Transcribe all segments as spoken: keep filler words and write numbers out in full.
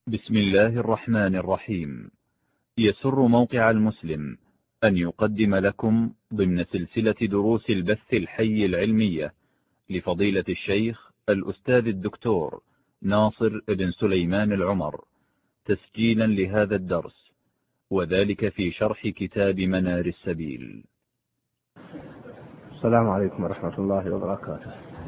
بسم الله الرحمن الرحيم. يسر موقع المسلم أن يقدم لكم ضمن سلسلة دروس البث الحي العلمية لفضيلة الشيخ الأستاذ الدكتور ناصر بن سليمان العمر تسجيلا لهذا الدرس، وذلك في شرح كتاب منار السبيل. السلام عليكم ورحمة الله وبركاته.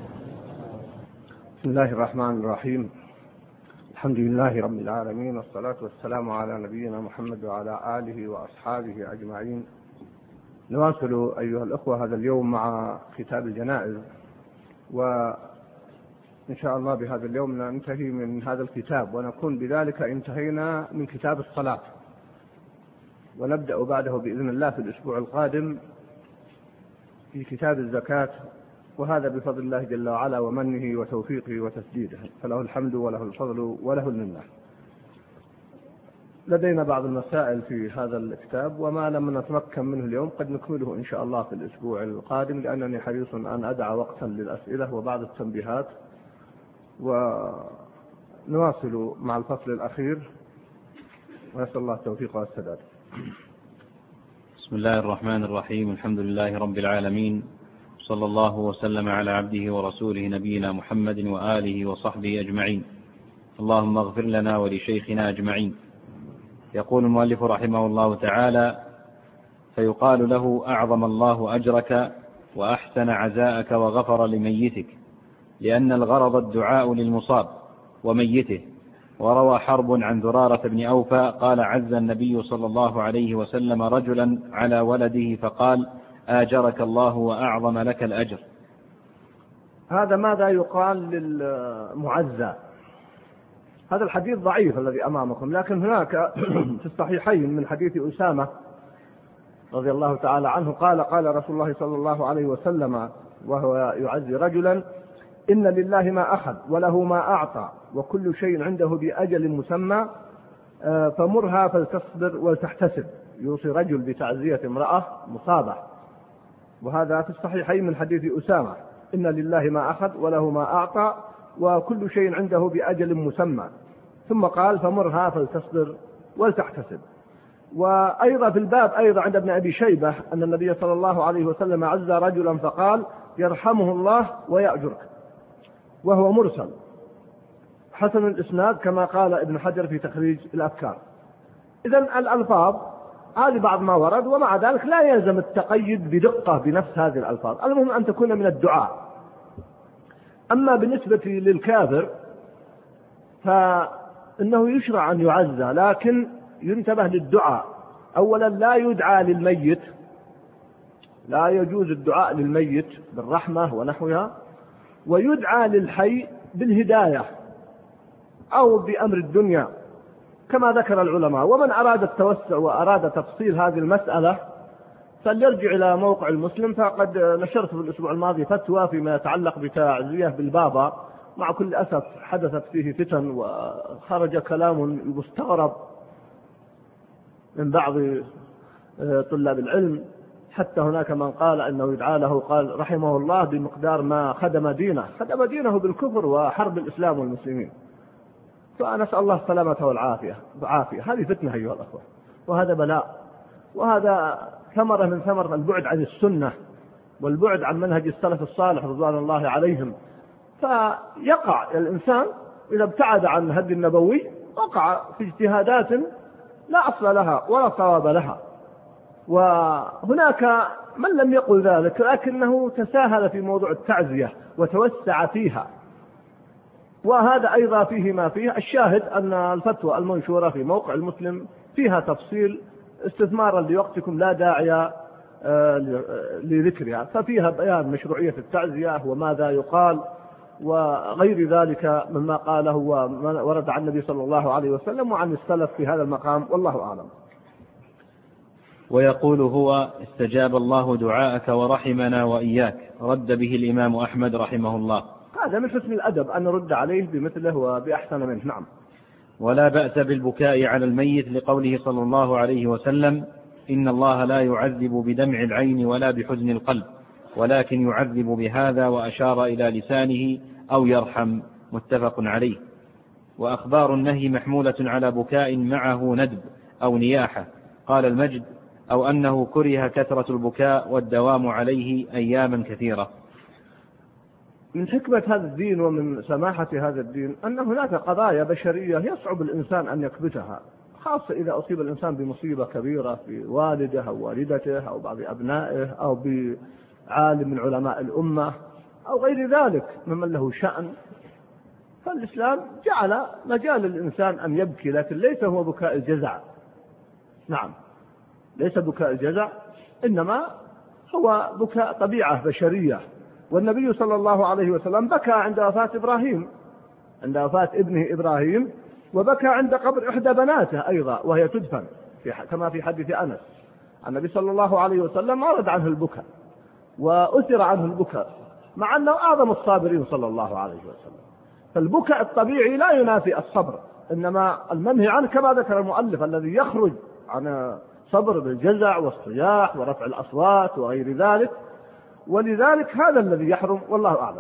بسم الله الرحمن الرحيم. الحمد لله رب العالمين، والصلاة والسلام على نبينا محمد وعلى آله وأصحابه أجمعين. نواصل أيها الأخوة هذا اليوم مع كتاب الجنائز، وإن شاء الله بهذا اليوم ننتهي من هذا الكتاب، ونكون بذلك انتهينا من كتاب الصلاة، ونبدأ بعده بإذن الله في الأسبوع القادم في كتاب الزكاة، وهذا بفضل الله جل وعلا ومنه وتوفيقه وتسديده، فله الحمد وله الفضل وله المنة. لدينا بعض المسائل في هذا الكتاب، وما لم نتمكن منه اليوم قد نكمله إن شاء الله في الأسبوع القادم، لأنني حريص أن أدع وقتا للأسئلة وبعض التنبيهات. ونواصل مع الفصل الأخير، ونسأل الله التوفيق والسداد. بسم الله الرحمن الرحيم. الحمد لله رب العالمين، صلى الله وسلم على عبده ورسوله نبينا محمد وآله وصحبه أجمعين. اللهم اغفر لنا ولشيخنا أجمعين. يقول المؤلف رحمه الله تعالى: فيقال له: أعظم الله أجرك وأحسن عزاءك وغفر لميتك، لأن الغرض الدعاء للمصاب وميته. وروى حرب عن ذرارة بن أوفى قال: عز النبي صلى الله عليه وسلم رجلا على ولده فقال: آجرك الله وأعظم لك الأجر. هذا ماذا يقال للمعزى؟ هذا الحديث ضعيف الذي أمامكم، لكن هناك في الصحيحين من حديث أسامة رضي الله تعالى عنه قال: قال رسول الله صلى الله عليه وسلم وهو يعزي رجلا: إن لله ما أخذ وله ما أعطى وكل شيء عنده بأجل مسمى، فمرها فلتصبر ولتحتسب. يوصي رجل بتعزية امرأة مصابة، وهذا في الصحيحين من حديث أسامة: إن لله ما أخذ وله ما أعطى وكل شيء عنده بأجل مسمى. ثم قال: فمرها فلتصبر ولتحتسب. وأيضا في الباب أيضا عند ابن أبي شيبة أن النبي صلى الله عليه وسلم عز رجلا فقال: يرحمه الله ويأجرك، وهو مرسل حسن الإسناد كما قال ابن حجر في تخريج الأفكار. إذن الألفاظ هذه بعض ما ورد، ومع ذلك لا يلزم التقيد بدقة بنفس هذه الألفاظ، المهم أن تكون من الدعاء. أما بالنسبة للكافر فإنه يشرع أن يعزى، لكن ينتبه للدعاء. أولا لا يدعى للميت، لا يجوز الدعاء للميت بالرحمة ونحوها، ويدعى للحي بالهداية أو بأمر الدنيا كما ذكر العلماء. ومن أراد التوسع وأراد تفصيل هذه المسألة فليرجع إلى موقع المسلم، فقد نشرت في الأسبوع الماضي فتوى فيما يتعلق بتعزية بالبابا. مع كل أسف حدثت فيه فتن وخرج كلام مستغرب من بعض طلاب العلم، حتى هناك من قال أنه يدعى له، قال رحمه الله، بمقدار ما خدم دينه خدم دينه بالكفر وحرب الإسلام والمسلمين. فنسأل الله السلامة والعافية. عافية. هذه فتنة أيها الأخوة، وهذا بلاء، وهذا ثمرة من ثمر البعد عن السنة والبعد عن منهج السلف الصالح رضوان الله عليهم. فيقع الإنسان إذا ابتعد عن الهدي النبوي وقع في اجتهادات لا أصل لها ولا صواب لها. وهناك من لم يقل ذلك، لكنه تساهل في موضوع التعزية وتوسع فيها، وهذا أيضا فيه ما فيه. الشاهد أن الفتوى المنشورة في موقع المسلم فيها تفصيل استثمارا لوقتكم لا داعي لذكرها، ففيها بيان مشروعية التعزية وماذا يقال وغير ذلك مما قاله وما ورد عن النبي صلى الله عليه وسلم وعن السلف في هذا المقام، والله أعلم. ويقول هو: استجاب الله دعاءك ورحمنا وإياك. رد به الإمام أحمد رحمه الله. هذا من حسن الأدب أن نرد عليه بمثله وبأحسن منه. نعم. ولا بأس بالبكاء على الميت، لقوله صلى الله عليه وسلم: إن الله لا يعذب بدمع العين ولا بحزن القلب، ولكن يعذب بهذا، وأشار إلى لسانه، أو يرحم. متفق عليه. وأخبار النهي محمولة على بكاء معه ندب أو نياحة. قال المجد: أو أنه كره كثرة البكاء والدوام عليه أياما كثيرة. من حكمة هذا الدين ومن سماحة هذا الدين أن هناك قضايا بشرية يصعب الإنسان أن يكبتها، خاصة إذا أصيب الإنسان بمصيبة كبيرة في والده أو والدته أو بعض أبنائه أو بعالم من علماء الأمة أو غير ذلك ممن له شأن. فالإسلام جعل مجال للإنسان أن يبكي، لكن ليس هو بكاء الجزع. نعم، ليس بكاء الجزع، إنما هو بكاء طبيعة بشرية. والنبي صلى الله عليه وسلم بكى عند وفاة إبراهيم، عند وفاة ابنه إبراهيم، وبكى عند قبر إحدى بناته أيضا وهي تدفن في كما في حديث أنس. النبي صلى الله عليه وسلم أرد عنه البكاء وأثر عنه البكاء، مع أنه أعظم الصابرين صلى الله عليه وسلم. فالبكاء الطبيعي لا ينافي الصبر، إنما المنهي عنه كما ذكر المؤلف الذي يخرج عن صبر بالجزع والصياح ورفع الأصوات وغير ذلك، ولذلك هذا الذي يحرم، والله أعلم.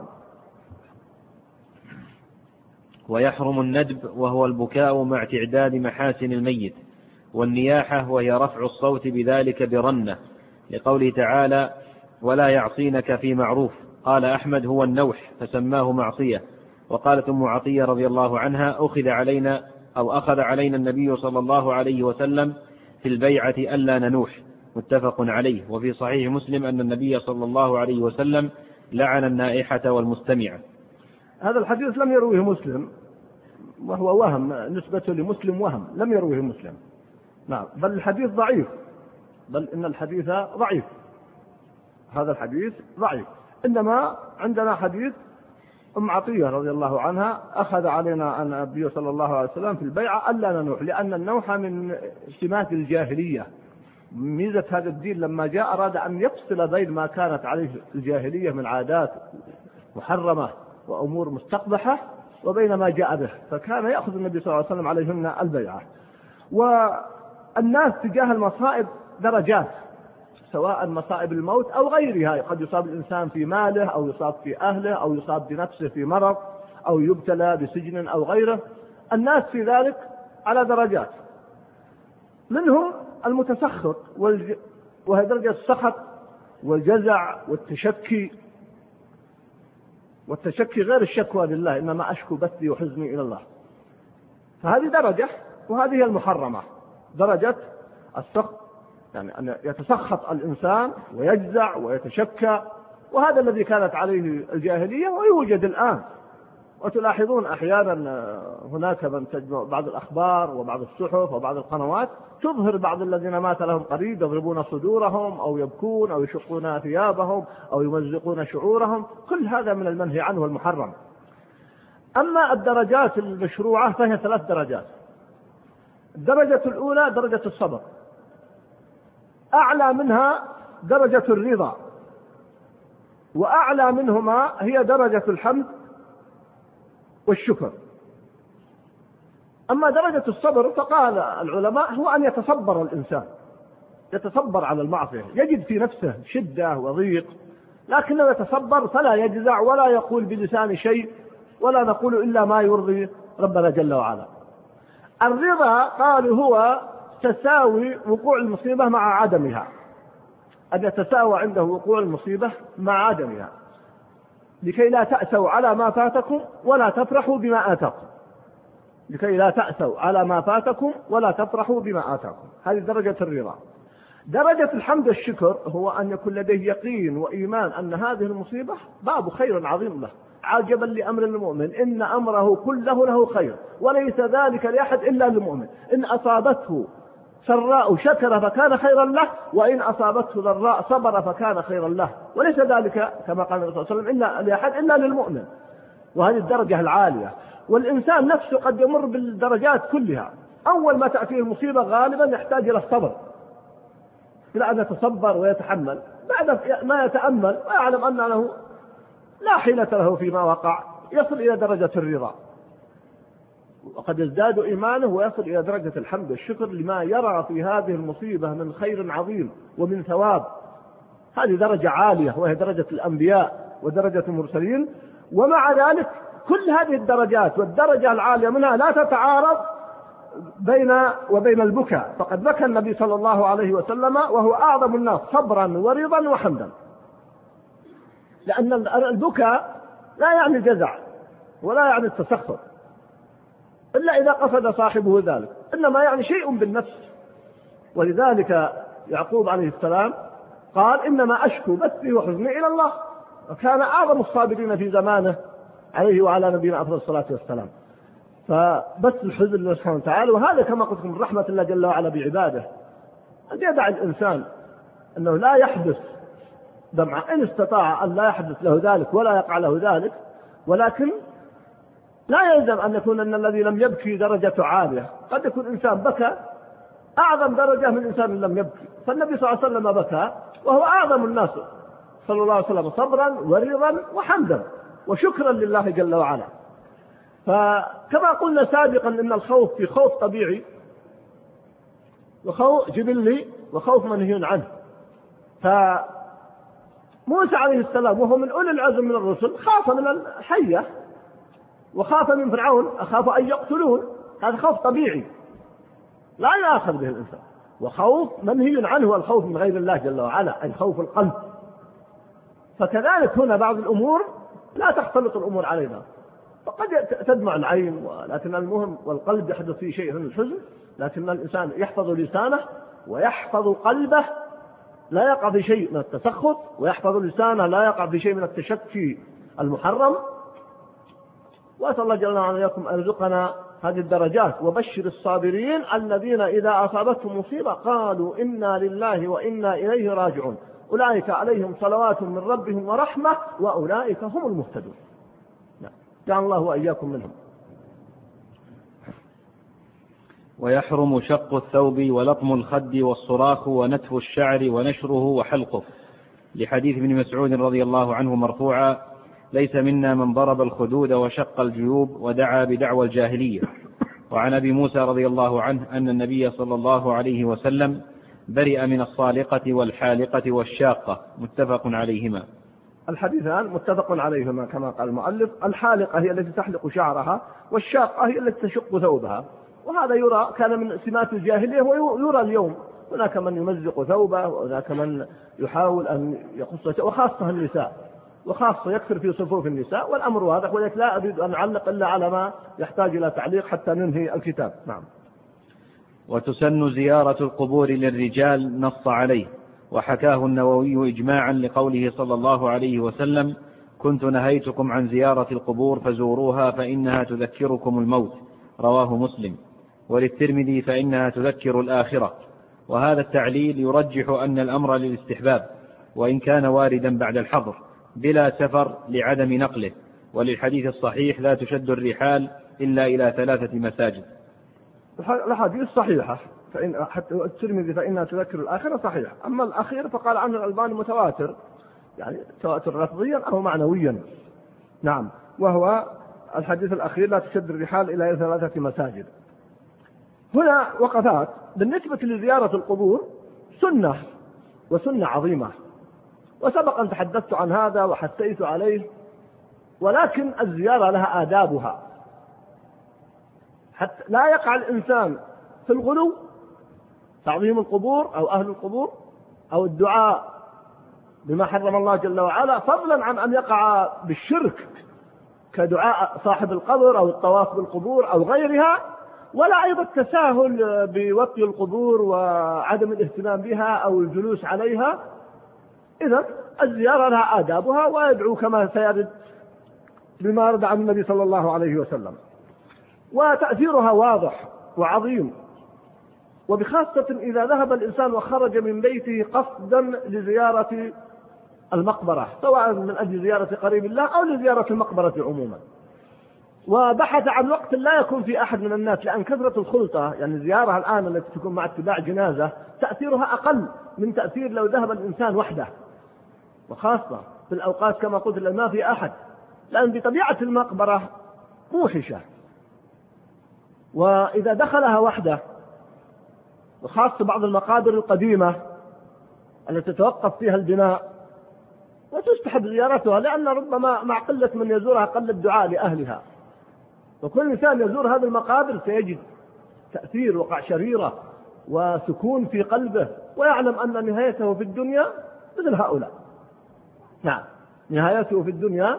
ويحرم الندب وهو البكاء مع تعداد محاسن الميت، والنياحة وهي رفع الصوت بذلك برنة، لقوله تعالى: ولا يعصينك في معروف. قال أحمد: هو النوح، فسماه معصية. وقالت أم عطية رضي الله عنها: أخذ علينا أو أخذ علينا النبي صلى الله عليه وسلم في البيعة ألا ننوح، متفق عليه. وفي صحيح مسلم أن النبي صلى الله عليه وسلم لعن النائحة والمستمعة. هذا الحديث لم يرويه مسلم، وهو وهم نسبة لمسلم، وهم لم يرويه مسلم. نعم، بل الحديث ضعيف، بل إن الحديث ضعيف، هذا الحديث ضعيف. إنما عندنا حديث أم عطية رضي الله عنها: أخذ علينا النبي صلى الله عليه وسلم في البيعة ألا ننوح، لأن النوح من سمات الجاهلية. ميزة هذا الدين لما جاء أراد أن يفصل بين ما كانت عليه الجاهلية من عادات محرمة وأمور مستقبحة وبين ما جاء به، فكان يأخذ النبي صلى الله عليه وسلم عليهن البيعة. والناس تجاه المصائب درجات، سواء مصائب الموت أو غيرها، قد يصاب الإنسان في ماله أو يصاب في أهله أو يصاب بنفسه في مرض أو يبتلى بسجن أو غيره. الناس في ذلك على درجات، منهم المتسخط والج... وهي درجة السخط والجزع والتشكي، والتشكي غير الشكوى لله، إنما أشكو بثي وحزني إلى الله. فهذه درجة، وهذه هي المحرمة، درجة السخط، يعني أن يتسخط الإنسان ويجزع ويتشكى، وهذا الذي كانت عليه الجاهلية ويوجد الآن. وتلاحظون أحيانا هناك من تجمع بعض الأخبار وبعض الصحف وبعض القنوات تظهر بعض الذين مات لهم قريب يضربون صدورهم أو يبكون أو يشقون ثيابهم أو يمزقون شعورهم، كل هذا من المنهي عنه والمحرم. أما الدرجات المشروعة فهي ثلاث درجات. الدرجة الأولى درجة الصبر، أعلى منها درجة الرضا، وأعلى منهما هي درجة الحمد والشكر. أما درجة الصبر فقال العلماء هو أن يتصبر الإنسان، يتصبر على المعصية، يجد في نفسه شدة وضيق، لكنه يتصبر فلا يجزع ولا يقول بلسان شيء، ولا نقول إلا ما يرضي ربنا جل وعلا. الرضا قالوا هو تساوي وقوع المصيبة مع عدمها، أن يتساوى عنده وقوع المصيبة مع عدمها، لكي لا تأسوا على ما فاتكم ولا تفرحوا بما آتاكم، لكي لا تأسوا على ما فاتكم ولا تفرحوا بما آتاكم. هذه درجة الرضا. درجة الحمد والشكر هو أن يكون لديه يقين وإيمان أن هذه المصيبة باب خير عظيم له. عجبا لأمر المؤمن إن أمره كله له خير وليس ذلك لأحد إلا للمؤمن، إن أصابته سراء شكر فكان خيرا له، وإن أصابته ضراء صبر فكان خيرا له، وليس ذلك كما قال الرسول صلى الله عليه وسلم إلا لأحد إلا للمؤمن. وهذه الدرجة العالية. والإنسان نفسه قد يمر بالدرجات كلها. أول ما تأتيه المصيبة غالبا يحتاج إلى الصبر، إلى أن يتصبر ويتحمل، بعد ما يتأمل ويعلم أن له لا حيلة له فيما وقع يصل إلى درجة الرضا، وقد يزداد إيمانه ويصل إلى درجة الحمد والشكر لما يرى في هذه المصيبة من خير عظيم ومن ثواب. هذه درجة عالية وهي درجة الأنبياء ودرجة المرسلين. ومع ذلك كل هذه الدرجات والدرجة العالية منها لا تتعارض بين وبين البكاء. فقد بكى النبي صلى الله عليه وسلم وهو أعظم الناس صبرا ورضا وحمدا، لأن البكاء لا يعني الجزع ولا يعني التسخط إلا إذا قصد صاحبه ذلك، إنما يعني شيء بالنفس. ولذلك يعقوب عليه السلام قال إنما أشكو بثي وحزني إلى الله، وكان أعظم الصابرين في زمانه عليه وعلى نبينا أفضل الصلاة والسلام. فبث الحزن لله سبحانه وتعالى، وهذا كما قلت من رحمة الله جل وعلا بعباده أن يدع الإنسان أنه لا يحدث دمعة إن استطاع أن لا يحدث له ذلك ولا يقع له ذلك، ولكن لا يلزم أن يكون أن الذي لم يبكي درجة عالية. قد يكون إنسان بكى أعظم درجة من إنسان لم يبكي. فالنبي صلى الله عليه وسلم بكى وهو أعظم الناس صلى الله عليه وسلم صبرا ورضا وحمدا وشكرا لله جل وعلا. فكما قلنا سابقا إن الخوف في خوف طبيعي وخوف جبلي وخوف منهي عنه. فموسى عليه السلام وهو من أولي العزم من الرسل خاف من الحية وخاف من فرعون، أخاف أن يقتلون، هذا خوف طبيعي لا يأخذ به الإنسان. وخوف منهي عنه والخوف من غير الله جل وعلا أي خوف القلب. فكذلك هنا بعض الأمور لا تختلط الأمور علينا، فقد تدمع العين، ولكن المهم والقلب يحدث فيه شيء من الحزن، لكن الإنسان يحفظ لسانه ويحفظ قلبه لا يقع في شيء من التسخط، ويحفظ لسانه لا يقع في شيء من التشكي المحرم. وأسأل الله جل وعلا إياكم أن يرزقنا هذه الدرجات. وبشر الصابرين الذين إذا أصابتهم مصيبة قالوا إنا لله وإنا إليه راجعون أولئك عليهم صلوات من ربهم ورحمة وأولئك هم المهتدون. جعل الله وإياكم منهم. ويحرم شق الثوب ولطم الخد والصراخ ونتف الشعر ونشره وحلقه، لحديث ابن مسعود رضي الله عنه مرفوعا: ليس منا من ضرب الخدود وشق الجيوب ودعا بدعوى الجاهلية. وعن أبي موسى رضي الله عنه أن النبي صلى الله عليه وسلم برئ من الصالقة والحالقة والشاقة، متفق عليهما. الحديثان متفق عليهما كما قال المؤلف. الحالقة هي التي تحلق شعرها، والشاقة هي التي تشق ثوبها، وهذا يرى كان من سمات الجاهلية ويرى اليوم. هناك من يمزق ثوبه وهناك من يحاول أن يقص، وخاصة النساء، وخاصة يكثر في صفوف النساء، والأمر واضح. ولكن لا أريد أن أعلق إلا على ما يحتاج إلى تعليق حتى ننهي الكتاب. نعم. وتسن زيارة القبور للرجال نص عليه، وحكاه النووي إجماعا لقوله صلى الله عليه وسلم: كنت نهيتكم عن زيارة القبور فزوروها فإنها تذكركم الموت، رواه مسلم. وللترمذي: فإنها تذكر الآخرة. وهذا التعليل يرجح أن الأمر للاستحباب وإن كان واردا بعد الحظر بلا سفر لعدم نقله. وللحديث الصحيح: لا تشد الرحال إلا إلى ثلاثة مساجد. الحديث صحيحة، فإن حتى الترمذي فإنها تذكر الآخرة صحيح. أما الأخير فقال عنه الألباني متواتر، يعني تواتر لفظيا أو معنويا. نعم. وهو الحديث الأخير: لا تشد الرحال إلى ثلاثة مساجد. هنا وقفات بالنسبة لزيارة القبور سنة، وسنة عظيمة، وسبق أن تحدثت عن هذا وحثيت عليه. ولكن الزيارة لها آدابها، حتى لا يقع الإنسان في الغلو، تعظيم القبور أو أهل القبور أو الدعاء بما حرم الله جل وعلا، فضلا عن أن يقع بالشرك كدعاء صاحب القبر أو الطواف بالقبور أو غيرها، ولا أيضا التساهل بوطي القبور وعدم الاهتمام بها أو الجلوس عليها. إذن الزيارة لها آدابها، ويدعو كما سيرد بما رد عن النبي صلى الله عليه وسلم. وتأثيرها واضح وعظيم، وبخاصة إذا ذهب الإنسان وخرج من بيته قصدا لزيارة المقبرة، سواء من أجل زيارة قريب الله أو لزيارة المقبرة عموما، وبحث عن وقت لا يكون في أحد من الناس، لأن كثرة الخلطة، يعني زيارة الآن التي تكون مع اتباع جنازة تأثيرها أقل من تأثير لو ذهب الإنسان وحده، وخاصة في الأوقات كما قلت لما ما في أحد، لأن بطبيعة المقبرة موحشة، وإذا دخلها وحده، وخاصة بعض المقابر القديمة التي تتوقف فيها البناء، وتستحب زيارتها، لأن ربما مع قلة من يزورها قل الدعاء لأهلها، وكل إنسان يزور هذه المقابر سيجد تأثير وقع شريرة وسكون في قلبه، ويعلم أن نهايته في الدنيا مثل هؤلاء. نعم، نهايته في الدنيا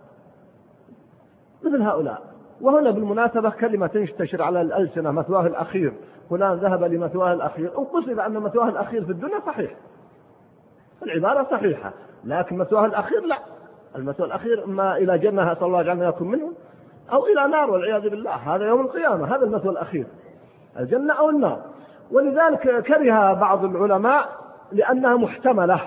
مثل هؤلاء. وهنا بالمناسبة كلمة تنتشر على الألسنة مثواه الأخير، فلان ذهب لمثواه الأخير، أو قصد أن مثواه الأخير في الدنيا صحيح، العبارة صحيحة، لكن مثواه الأخير لا، المثوى الأخير إما إلى جنة صلى الله عليه يكون منه، أو إلى نار والعياذ بالله، هذا يوم القيامة، هذا المثوى الأخير، الجنة أو النار. ولذلك كره بعض العلماء لأنها محتملة.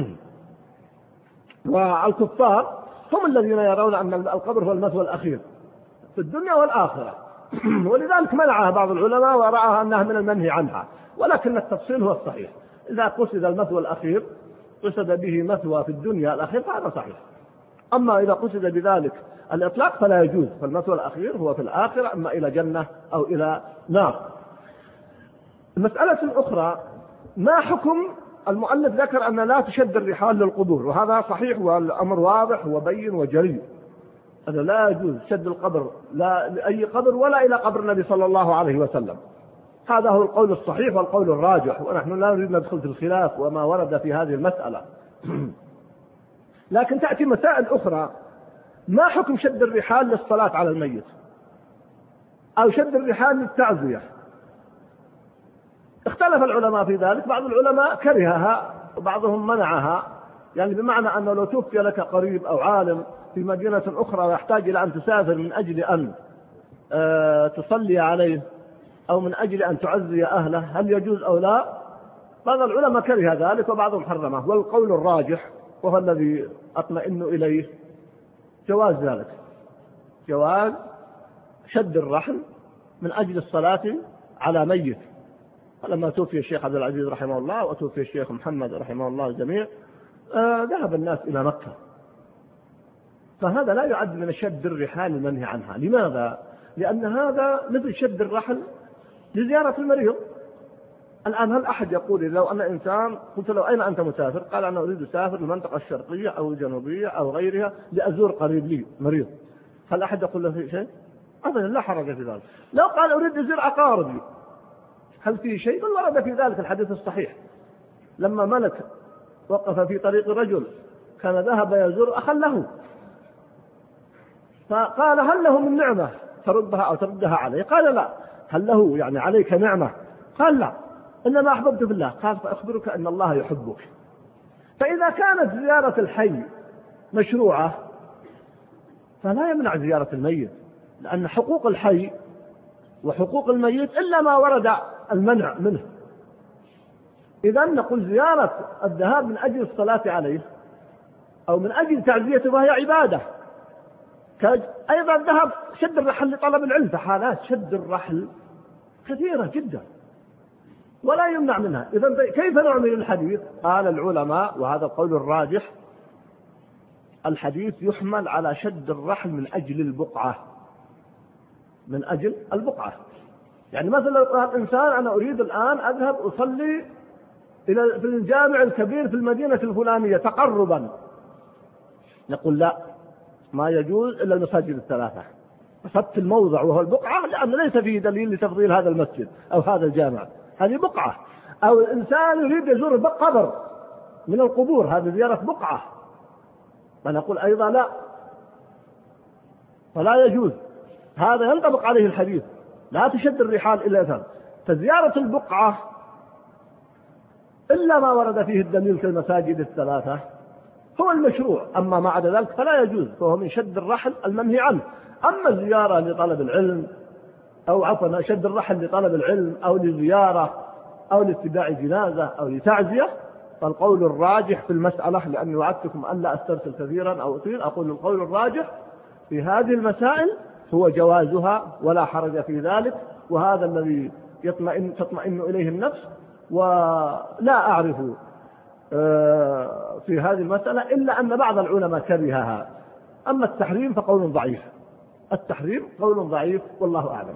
والكفار هم الذين يرون أن القبر هو المثوى الأخير في الدنيا والآخرة، ولذلك منعها بعض العلماء ورعاها أنها من المنهي عنها، ولكن التفصيل هو الصحيح. إذا قصد المثوى الأخير قصد به مثوى في الدنيا الأخير فهذا صحيح، أما إذا قصد بذلك الإطلاق فلا يجوز، فالمثوى الأخير هو في الآخرة، إما إلى جنة أو إلى نار. المسألة الأخرى، ما حكم المؤلف ذكر أن لا تشد الرحال للقبور، وهذا صحيح والأمر واضح وبين وجلي، هذا لا يجوز شد القبر لا لأي قبر ولا إلى قبر النبي صلى الله عليه وسلم، هذا هو القول الصحيح والقول الراجح، ونحن لا نريد ندخل في الخلاف وما ورد في هذه المسألة. لكن تأتي مسائل أخرى، ما حكم شد الرحال للصلاة على الميت أو شد الرحال للتعزية؟ اختلف العلماء في ذلك، بعض العلماء كرهها وبعضهم منعها، يعني بمعنى أنه لو توفي لك قريب أو عالم في مدينة أخرى ويحتاج إلى أن تسافر من أجل أن أه تصلي عليه أو من أجل أن تعزي أهله، هل يجوز أو لا؟ بعض العلماء كره ذلك وبعضهم حرمه، والقول الراجح وهو الذي أطمئن إليه جواز ذلك، جواز شد الرحل من أجل الصلاة على ميت. فلما توفي الشيخ عبد العزيز رحمه الله وتوفي الشيخ محمد رحمه الله الجميع آه ذهب الناس إلى مكة، فهذا لا يعد من شد الرحال المنهي عنها. لماذا؟ لأن هذا مثل شد الرحل لزيارة المريض. الآن هل أحد يقول لو أن إنسان قلت له أين أنت مسافر؟ قال أنا أريد أسافر للمنطقة الشرقية أو الجنوبية أو غيرها لأزور قريب لي مريض، هل أحد يقول له شيء؟ أبدا، لا حرج في ذلك. لو قال أريد أزور أقاربي، هل في شيء؟ بل ورد في ذلك الحديث الصحيح، لما ملك وقف في طريق رجل كان ذهب يزور أخا له، فقال هل له من نعمة تردها أو تردها عليه؟ قال لا. هل له يعني عليك نعمة؟ قال لا، إنما أحببت في الله. قال فأخبرك أن الله يحبك. فإذا كانت زيارة الحي مشروعة فلا يمنع زيارة الميت، لأن حقوق الحي وحقوق الميت إلا ما ورد المنع منه. إذا نقول زيارة الذهاب من أجل الصلاة عليه أو من أجل تعزيته وهي عبادة. أيضا ذهب شد الرحل لطلب العلم، فحالات شد الرحل كثيرة جدا ولا يمنع منها. إذا كيف نعمل الحديث؟ قال العلماء وهذا القول الراجح، الحديث يحمل على شد الرحل من أجل البقعة، من أجل البقعة. يعني مثلا لو قال إنسان أنا أريد الآن أذهب أصلي إلى في الجامع الكبير في المدينة الفلانية تقربا، نقول لا، ما يجوز إلا المساجد الثلاثة، فسبت الموضع وهو البقعة، لأن ليس فيه دليل لتفضيل هذا المسجد أو هذا الجامع، هذه بقعة. أو الإنسان يريد يزور قبر من القبور، هذه زيارة بقعة، فنقول أيضا لا، فلا يجوز، هذا ينطبق عليه الحديث لا تشد الرحال إلا ثم. فزيارة البقعة إلا ما ورد فيه الدليل كالمساجد الثلاثة هو المشروع، أما ما عدا ذلك فلا يجوز، فهو من شد الرحل المنهي عنه. أما الزيارة لطلب العلم أو عفوا شد الرحل لطلب العلم أو لزيارة أو لاتباع جنازة أو لتعزية، فالقول الراجح في المسألة، لأني وعدتكم أن لا أسترسل كثيرا أو أطيل، أقول القول الراجح في هذه المسائل هو جوازها ولا حرج في ذلك، وهذا الذي يطمئن تطمئن إليه النفس. ولا أعرف في هذه المسألة إلا أن بعض العلماء كرهها. أما التحريم فقول ضعيف، التحريم قول ضعيف والله أعلم.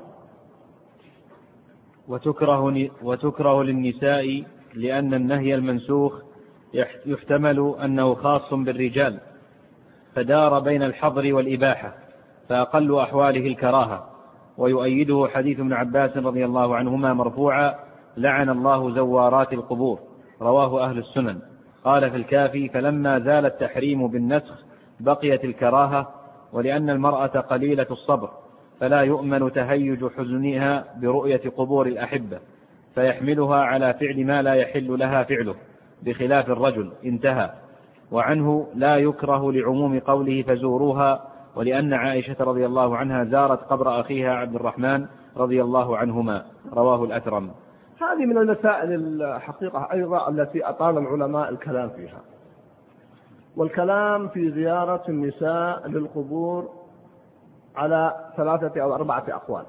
وتكره, وتكره للنساء لأن النهي المنسوخ يحتمل أنه خاص بالرجال، فدار بين الحظر والإباحة، فأقل أحواله الكراهة. ويؤيده حديث ابن عباس رضي الله عنهما مرفوعا: لعن الله زوارات القبور، رواه أهل السنن. قال في الكافي: فلما زال التحريم بالنسخ بقيت الكراهة، ولأن المرأة قليلة الصبر فلا يؤمن تهيج حزنها برؤية قبور الأحبة، فيحملها على فعل ما لا يحل لها فعله، بخلاف الرجل. انتهى. وعنه: لا يكره لعموم قوله فزوروها، ولأن عائشة رضي الله عنها زارت قبر أخيها عبد الرحمن رضي الله عنهما، رواه الأثرم. هذه من المسائل الحقيقة أيضا التي أطال العلماء الكلام فيها، والكلام في زيارة النساء للقبور على ثلاثة أو أربعة أقوال.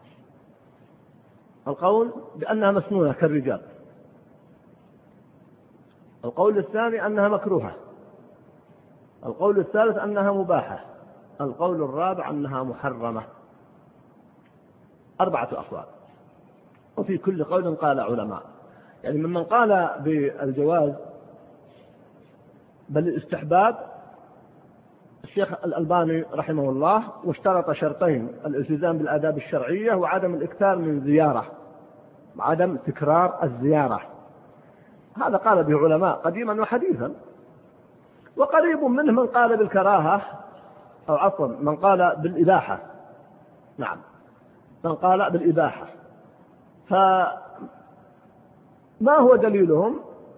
القول بأنها مسنونة كالرجال، القول الثاني أنها مكروهة، القول الثالث أنها مباحة، القول الرابع أنها محرمة. أربعة أقوال، وفي كل قول قال علماء. يعني ممن قال بالجواز بل الاستحباب الشيخ الألباني رحمه الله، واشترط شرطين: الالتزام بالآداب الشرعية وعدم الإكثار من زيارة، عدم تكرار الزيارة. هذا قال به علماء قديما وحديثا. وقريب منه من قال بالكراهة، أو عفوا من قال بالإباحة. نعم، من قال بالإباحة. فما هو دليلهم؟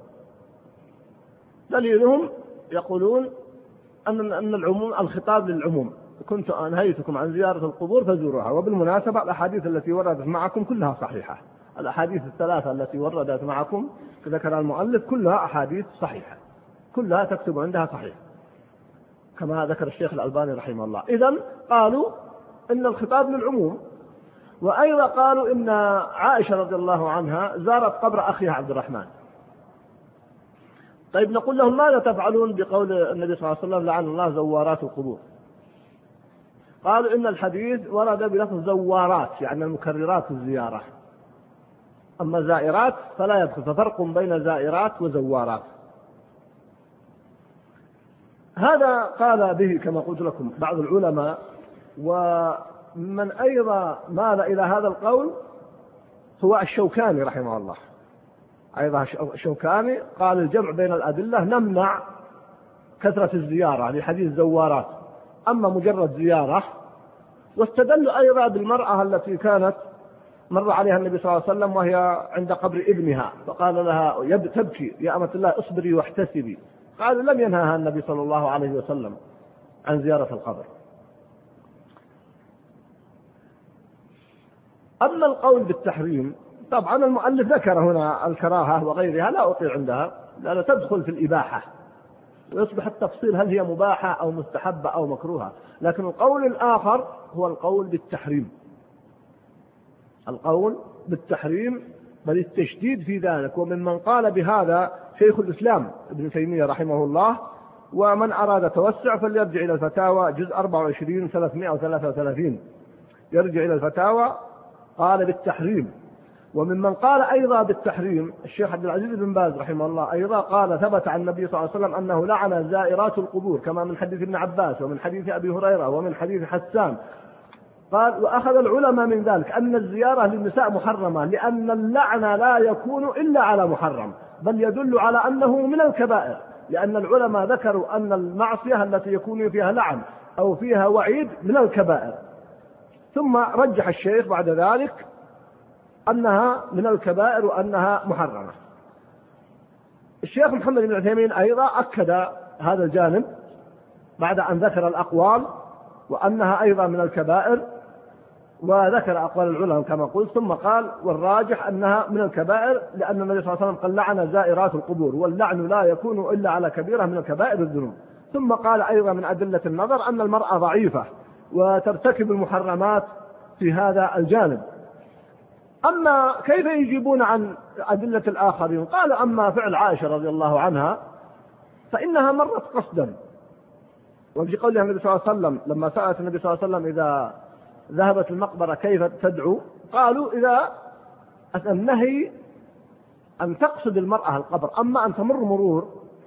دليلهم يقولون أن أن العموم، الخطاب للعموم: كنت أنهيتكم عن زيارة القبور فزوروها. وبالمناسبة الأحاديث التي وردت معكم كلها صحيحة، الأحاديث الثلاثة التي وردت معكم ذكر المؤلف كلها أحاديث صحيحة، كلها تكتب عندها صحيح، كما ذكر الشيخ الألباني رحمه الله. إذن قالوا إن الخطاب للعموم. وأيضا قالوا إن عائشة رضي الله عنها زارت قبر أخيها عبد الرحمن. طيب نقول لهم: ماذا تفعلون بقول النبي صلى الله عليه وسلم لعن الله زوارات القبور؟ قالوا إن الحديث ورد بلفظ زوارات، يعني المكررات الزيارة، أما زائرات فلا يدخل، ففرق بين زائرات وزوارات. هذا قال به كما قلت لكم بعض العلماء. ومن أيضا مال إلى هذا القول هو الشوكاني رحمه الله. أيضا الشوكاني قال: الجمع بين الأدلة نمنع كثرة الزيارة لحديث زوارات، أما مجرد زيارة. واستدلوا أيضا بالمرأة التي كانت مر عليها النبي صلى الله عليه وسلم وهي عند قبر ابنها، فقال لها: تبكي يا أمة الله، اصبري واحتسبي. قال: لم ينهاها النبي صلى الله عليه وسلم عن زيارة القبر. أما القول بالتحريم، طبعا المؤلف ذكر هنا الكراهة وغيرها، لا أطيع عندها لأنها تدخل في الإباحة، ويصبح التفصيل هل هي مباحة أو مستحبة أو مكروهة. لكن القول الآخر هو القول بالتحريم، القول بالتحريم بل التشديد في ذلك. وممن قال بهذا شيخ الإسلام ابن تيمية رحمه الله. ومن أراد توسع فليرجع إلى الفتاوى جزء أربعة وعشرين ثلاثمائة وثلاثة وثلاثين، يرجع إلى الفتاوى، قال بالتحريم. وممن قال أيضا بالتحريم الشيخ عبد العزيز بن باز رحمه الله، أيضا قال: ثبت عن النبي صلى الله عليه وسلم أنه لعن زائرات القبور، كما من حديث ابن عباس ومن حديث أبي هريرة ومن حديث حسان. قال: وأخذ العلماء من ذلك أن الزيارة للنساء محرمة، لأن اللعن لا يكون إلا على محرم، بل يدل على أنه من الكبائر، لأن العلماء ذكروا أن المعصية التي يكون فيها لعن أو فيها وعيد من الكبائر. ثم رجح الشيخ بعد ذلك أنها من الكبائر وأنها محرمة. الشيخ محمد بن عثيمين أيضا أكد هذا الجانب بعد أن ذكر الأقوال وأنها أيضا من الكبائر، وذكر أقوال العلماء كما قلت، ثم قال: والراجح أنها من الكبائر، لأن النبي صلى الله عليه وسلم قال: لعن زائرات القبور، واللعن لا يكون إلا على كبيرة من الكبائر الذنوب. ثم قال أيضا من أدلة النظر أن المرأة ضعيفة وترتكب المحرمات في هذا الجانب. أما كيف يجيبون عن أدلة الآخرين؟ قال: أما فعل عائشة رضي الله عنها فإنها مرت قصدا. وفي قول النبي صلى الله عليه وسلم لما سألت النبي صلى الله عليه وسلم إذا ذهبت المقبرة كيف تدعو، قالوا: إذا النهي أن تقصد المرأة القبر، أما أن تمر مرور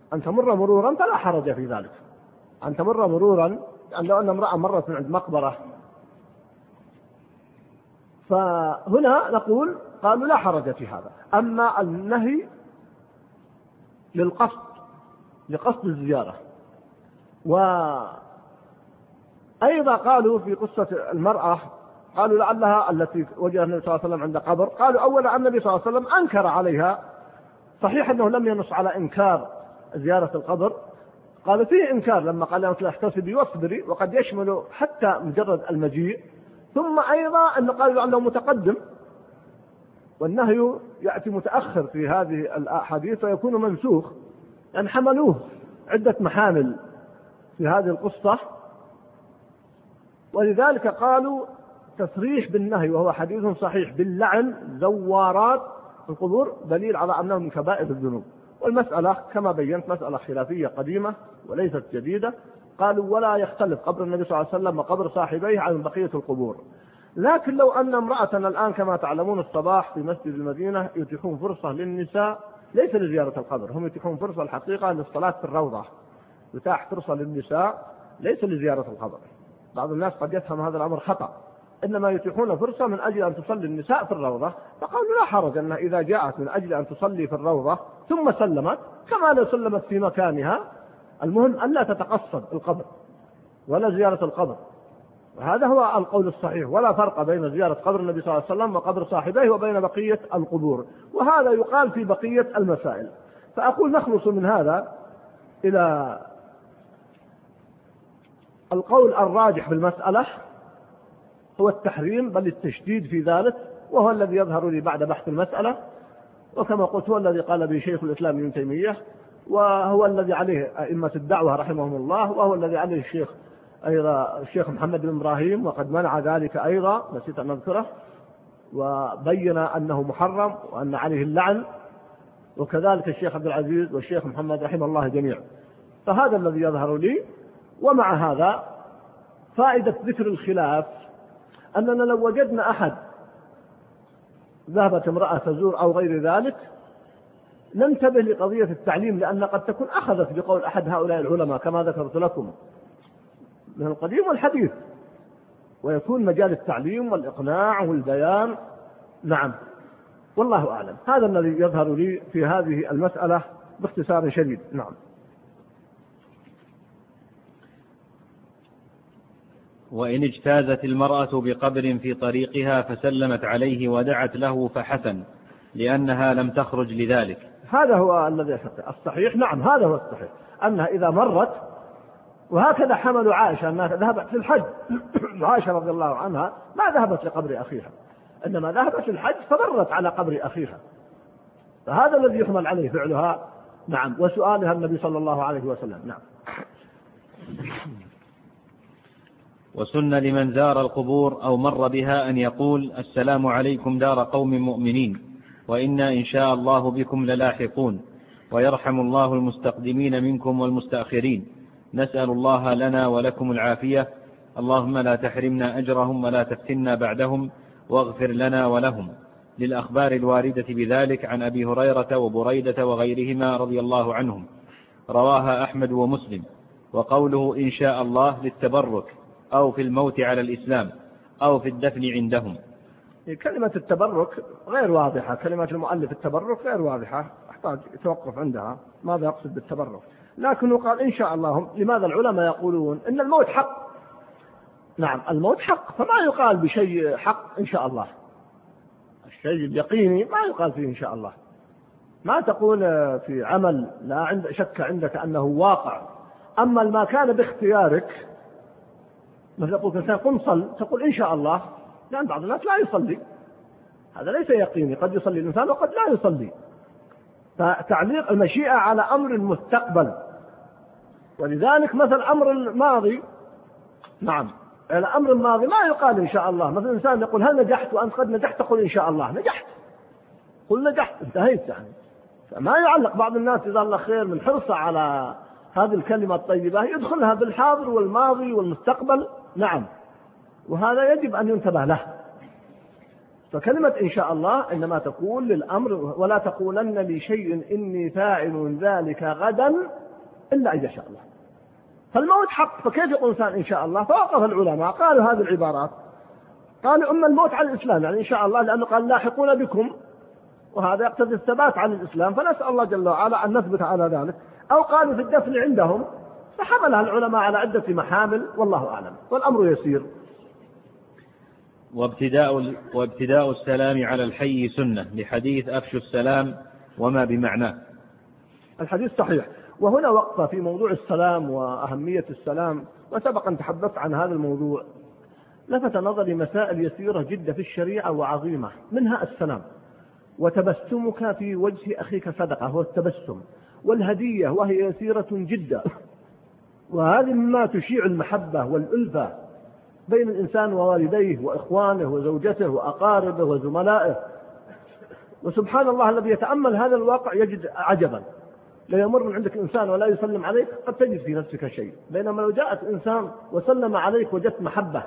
أن تمر مرورا فلا حرج في ذلك، أن تمر مرورا، لأن لو أن امرأة مرت من عند مقبرة فهنا نقول قالوا لا حرج في هذا. أما النهي للقصد، لقصد الزيارة. وأيضا قالوا في قصة المرأة، قالوا لعلها التي وجه النبي صلى الله عليه وسلم عند قبر، قالوا أولا النبي صلى الله عليه وسلم أنكر عليها، صحيح أنه لم ينص على إنكار زيارة القبر، قال فيه إنكار لما قال أنت احتسبي واصبري، وقد يشمل حتى مجرد المجيء. ثم أيضا أنه قال لأنه متقدم، والنهي يأتي متأخر في هذه الأحاديث ويكون منسوخ، لأن حملوه عدة محامل في هذه القصة، ولذلك قالوا تصريح بالنهي وهو حديث صحيح باللعن زوارات القبور دليل على أنه من كبائر الذنوب. والمسألة كما بينت مسألة خلافية قديمة وليست جديدة. قالوا ولا يختلف قبر النبي صلى الله عليه وسلم وقبر صاحبيه عن بقية القبور، لكن لو أن امرأة الآن كما تعلمون الصباح في مسجد المدينة يتيحون فرصة للنساء ليس لزيارة القبر، هم يتيحون فرصة الحقيقة للصلاة في الروضة، يتاح فرصة للنساء ليس لزيارة القبر. بعض الناس قد يفهم هذا الأمر خطأ، إنما يتيحون فرصة من أجل أن تصلي النساء في الروضة، فقالوا لا حرج أنها إذا جاءت من أجل أن تصلي في الروضة ثم سلمت كما لو سلمت في مكانها، المهم أن لا تتقصد القبر ولا زيارة القبر. وهذا هو القول الصحيح، ولا فرق بين زيارة قبر النبي صلى الله عليه وسلم وقبر صاحبيه وبين بقية القبور، وهذا يقال في بقية المسائل. فأقول نخلص من هذا إلى القول الراجح بالمسألة هو التحريم بل التشديد في ذلك، وهو الذي يظهر لي بعد بحث المسألة، وكما قلت هو الذي قال به شيخ الإسلام ابن تيمية، وهو الذي عليه أئمة الدعوة رحمهم الله، وهو الذي عليه الشيخ أيضا الشيخ محمد بن إبراهيم، وقد منع ذلك أيضا نسيت أن أذكره، وبين أنه محرم وأن عليه اللعن، وكذلك الشيخ عبد العزيز والشيخ محمد رحمه الله جميعا. فهذا الذي يظهر لي. ومع هذا فائدة ذكر الخلاف أننا لو وجدنا أحد ذهبت امرأة تزور أو غير ذلك ننتبه لقضية التعليم، لأن قد تكون أخذت بقول أحد هؤلاء العلماء كما ذكرت لكم من القديم والحديث، ويكون مجال التعليم والإقناع والبيان. نعم، والله أعلم. هذا الذي يظهر لي في هذه المسألة باختصار شديد. نعم. وإن اجتازت المرأة بقبر في طريقها فسلمت عليه ودعت له فحسن، لأنها لم تخرج لذلك. هذا هو الذي الصحيح. نعم، هذا هو الصحيح، أنها إذا مرت، وهكذا حملوا عائشة أنها ذهبت في الحج عائشة رضي الله عنها ما ذهبت لقبر أخيها، إنما ذهبت في الحج فمرت على قبر أخيها، فهذا الذي يحمل عليه فعلها. نعم، وسؤالها النبي صلى الله عليه وسلم. نعم. وسن لمن زار القبور أو مر بها أن يقول السلام عليكم دار قوم مؤمنين، وإنا إن شاء الله بكم للاحقون، ويرحم الله المستقدمين منكم والمستأخرين، نسأل الله لنا ولكم العافية، اللهم لا تحرمنا أجرهم ولا تفتنا بعدهم، واغفر لنا ولهم، للأخبار الواردة بذلك عن أبي هريرة وبريدة وغيرهما رضي الله عنهم، رواها أحمد ومسلم. وقوله إن شاء الله للتبرك أو في الموت على الإسلام أو في الدفن عندهم. كلمة التبرك غير واضحة، كلمة المؤلف التبرك غير واضحة، أحتاج توقف عندها ماذا يقصد بالتبرك. لكنه قال إن شاء الله. لماذا العلماء يقولون إن الموت حق؟ نعم، الموت حق، فما يقال بشيء حق إن شاء الله. الشيء اليقيني ما يقال فيه إن شاء الله. ما تقول في عمل لا عند شك عندك أنه واقع. أما ما كان باختيارك، مثل تقول إنسان قم صل، تقول إن شاء الله، لأن بعض الناس لا يصلي، هذا ليس يقيني، قد يصلي الإنسان وقد لا يصلي. فتعليق المشيئة على أمر المستقبل، ولذلك مثل أمر الماضي، نعم، على أمر الماضي ما يقال إن شاء الله. مثل إنسان يقول هل نجحت وأنت قد نجحت، تقول إن شاء الله نجحت، قل نجحت، انتهيت يعني. فما يعلق بعض الناس إذا الله خير من حرصه على هذه الكلمة الطيبة يدخلها بالحاضر والماضي والمستقبل. نعم، وهذا يجب أن ينتبه له. فكلمة إن شاء الله إنما تقول للأمر، ولا تقولن لشيء إني فاعل ذلك غدا إلا أن يشاء الله. فالموت حق، فكيف يقول إنسان إن شاء الله؟ فوقف العلماء قالوا هذه العبارات، قالوا أما الموت على الإسلام يعني إن شاء الله، لأنه قال لاحقون بكم، وهذا يقتضي الثبات على الإسلام، فنسأل الله جل وعلا أن نثبت على ذلك. أو قالوا في الدفن عندهم، فحملها العلماء على عدة محامل والله أعلم، والأمر يسير. وابتداء, وابتداء السلام على الحي سنة، لحديث أفشوا السلام وما بمعناه. الحديث صحيح. وهنا وقفة في موضوع السلام وأهمية السلام، وسبق أن تحدثت عن هذا الموضوع. لفت نظري مسائل يسيرة جدا في الشريعة وعظيمة، منها السلام، وتبسمك في وجه أخيك صدقة، هو التبسم، والهدية وهي يسيرة جدا، وهذه مما تشيع المحبة والألفة بين الإنسان ووالديه وإخوانه وزوجته وأقاربه وزملائه. وسبحان الله الذي يتأمل هذا الواقع يجد عجبا، لا يمر من عندك إنسان ولا يسلم عليك قد تجد في نفسك شيء، بينما لو جاءت إنسان وسلم عليك وجدت محبة.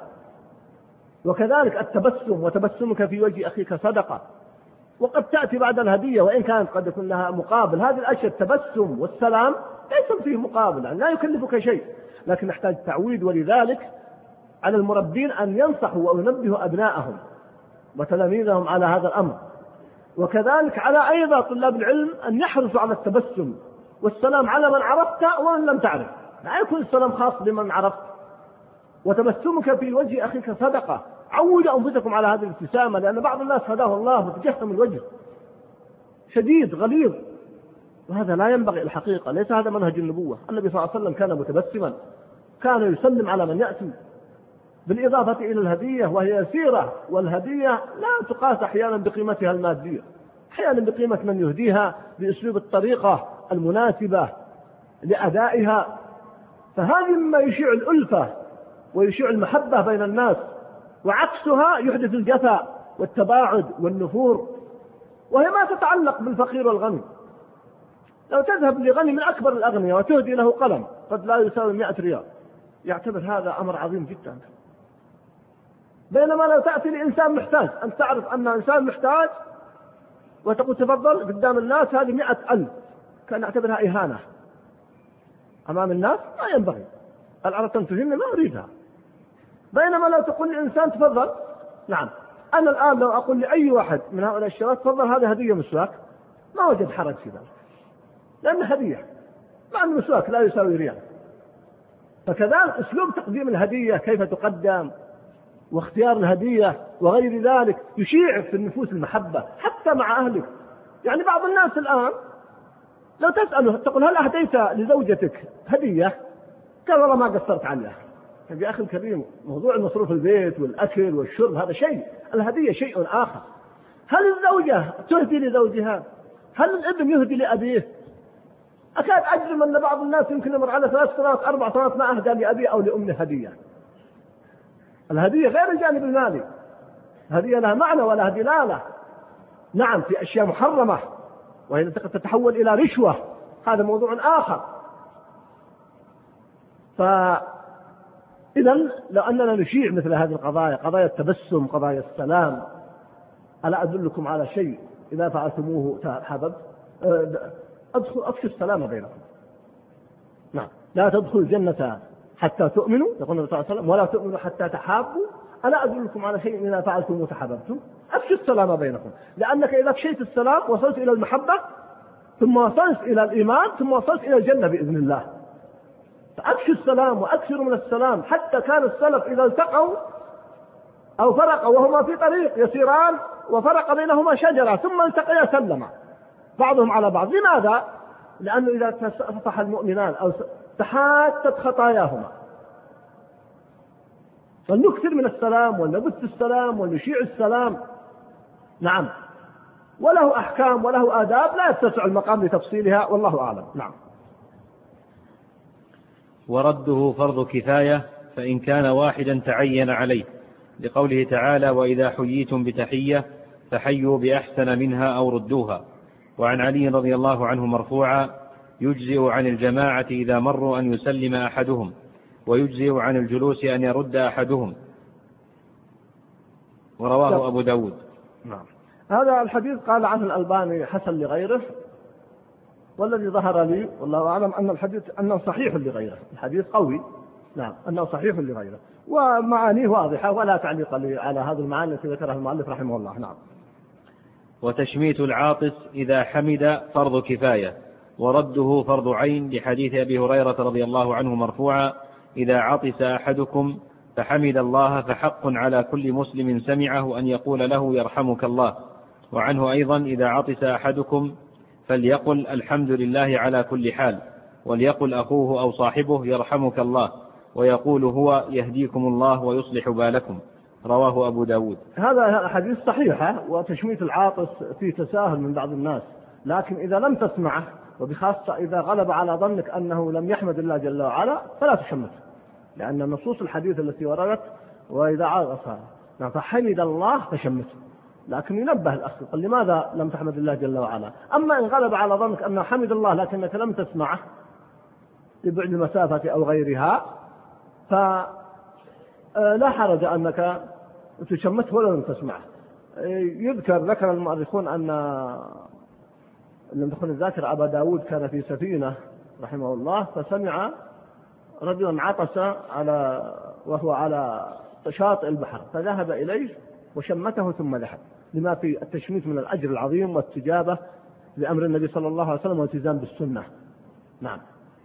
وكذلك التبسم، وتبسمك في وجه أخيك صدقة، وقد تأتي بعد الهدية وإن كانت قد يكون لها مقابل. هذه الأشياء التبسم والسلام ليس فيه مقابل، يعني لا يكلفك شيء، لكن نحتاج تعويد. ولذلك على المربين أن ينصحوا وينبهوا أبنائهم وتلاميذهم على هذا الأمر، وكذلك على أيضا طلاب العلم أن يحرصوا على التبسم والسلام على من عرفت ومن لم تعرف، لا يكون السلام خاص بمن عرفت. وتبسمك في وجه أخيك صدقة، عودوا أنفسكم على هذه الابتسامة، لأن بعض الناس هداه الله متجهم الوجه شديد غليظ، وهذا لا ينبغي الحقيقة، ليس هذا منهج النبوة. النبي صلى الله عليه وسلم كان متبسما، كان يسلم على من يأتي، بالإضافة إلى الهدية وهي يسيرة، والهدية لا تقاس أحيانا بقيمتها المادية، أحيانا بقيمة من يهديها بأسلوب الطريقة المناسبة لأدائها. فهذه مما يشيع الألفة ويشيع المحبة بين الناس، وعكسها يحدث الجفا والتباعد والنفور، وهي ما تتعلق بالفقير والغني. لو تذهب لغني من أكبر الأغنياء وتهدي له قلم قد لا يساوي مئة ريال، يعتبر هذا أمر عظيم جدا، بينما لو تأتي لإنسان محتاج، أن تعرف أن إنسان محتاج وتقول تفضل قدام الناس، هذه مئة ألف، كان يعتبرها إهانة أمام الناس، ما ينبغي. العرب تنتهن ما أريدها. بينما لو تقول لإنسان تفضل، نعم أنا الآن لو أقول لأي واحد من هؤلاء الشباب تفضل هذا هدية مسواك، ما وجد حرج في ذلك، لأن هدية، مع المسواك لا يساوي ريال. فكذلك أسلوب تقديم الهدية، كيف تقدم واختيار الهدية وغير ذلك، يشيع في النفوس المحبة حتى مع أهلك. يعني بعض الناس الآن لو تسأله تقول هل أهديت لزوجتك هدية؟ قال والله ما قصرت عليها. يا أخي الكريم، موضوع المصروف البيت والأكل والشرب هذا شيء، الهدية شيء آخر. هل الزوجة تهدي لزوجها؟ هل الابن يهدي لأبيه؟ أكاد أجزم أن بعض الناس يمكن يمر على ثلاث سنوات أربع سنوات ما أهدى لأبيه أو لأمه هدية. الهدية غير الجانب المالي، هدية لها معنى ولا هدية لا لا. نعم في أشياء محرمة وهي تتحول إلى رشوة، هذا موضوع آخر. فإذا لو أننا نشيع مثل هذه القضايا، قضايا التبسم، قضايا السلام، ألا أدلكم على شيء إذا فعلتموه تحاببت؟ أدخل أفشوا السلام بينكم. نعم لا تدخلوا الجنة حتى تؤمنوا، يقول النبي صلى الله عليه وسلم، ولا تؤمنوا حتى تحابوا، ألا أدلكم على شيء إذا فعلتموه تحاببتم؟ أفشوا السلام بينكم، لأنك إذا فشيت السلام وصلت إلى المحبة، ثم وصلت إلى الإيمان، ثم وصلت إلى الجنة بإذن الله. فأفشوا السلام وأكثروا من السلام، حتى كان السلف إذا التقوا أو فرقوا وهما في طريق يسيران وفرق بينهما شجرة ثم التقيا سلما بعضهم على بعض. لماذا؟ لأنه إذا تصفح المؤمنان أو تحاتت خطاياهما. فلنكثر من السلام ونبث السلام ونشيع السلام. نعم وله أحكام وله آداب لا يتسع المقام لتفصيلها، والله أعلم. نعم. ورده فرض كفاية، فإن كان واحدا تعين عليه، لقوله تعالى: وإذا حييتم بتحية فحيوا بأحسن منها أو ردوها. وعن علي رضي الله عنه مرفوعا: يجزئ عن الجماعة إذا مروا أن يسلم أحدهم، ويجزئ عن الجلوس أن يرد أحدهم. ورواه أبو داود. نعم. هذا الحديث قال عنه الألباني حسن لغيره، والذي ظهر لي والله أعلم أن الحديث أنه صحيح لغيره، الحديث قوي، نعم أنه صحيح لغيره، ومعانيه واضحة ولا تعليق لي على هذه المعاني التي ذكرها المؤلف رحمه الله. نعم. وتشميت العاطس إذا حمد فرض كفاية، ورده فرض عين، لحديث أبي هريرة رضي الله عنه مرفوعا: إذا عطس أحدكم فحمد الله فحق على كل مسلم سمعه أن يقول له يرحمك الله. وعنه أيضا: إذا عطس أحدكم فليقل الحمد لله على كل حال، وليقل أخوه أو صاحبه يرحمك الله، ويقول هو يهديكم الله ويصلح بالكم. رواه أبو داود. هذا حديث صحيحة، وتشميت العاطس في تساهل من بعض الناس، لكن إذا لم تسمعه، وبخاصة إذا غلب على ظنك أنه لم يحمد الله جل وعلا، فلا تشمته، لأن نصوص الحديث التي وردت وإذا عاطس فحمد الله فشمته. لكن ينبه الأخ قال لماذا لم تحمد الله جل وعلا؟ أما إن غلب على ظنك أنه حمد الله لكنك لم تسمعه لبعد المسافة أو غيرها، فلا حرج أنك تشمته ولو لم تسمعه. يذكر ذكر المؤرخون أن لم تكن الذاكرة أبا داود كان في سفينة رحمه الله، فسمع رجلا عطس على وهو على شاطئ البحر، فذهب إليه وشمته ثم ذهب، لما في التشميت من الأجر العظيم واستجابة لأمر النبي صلى الله عليه وسلم والتزام بالسنة. نعم.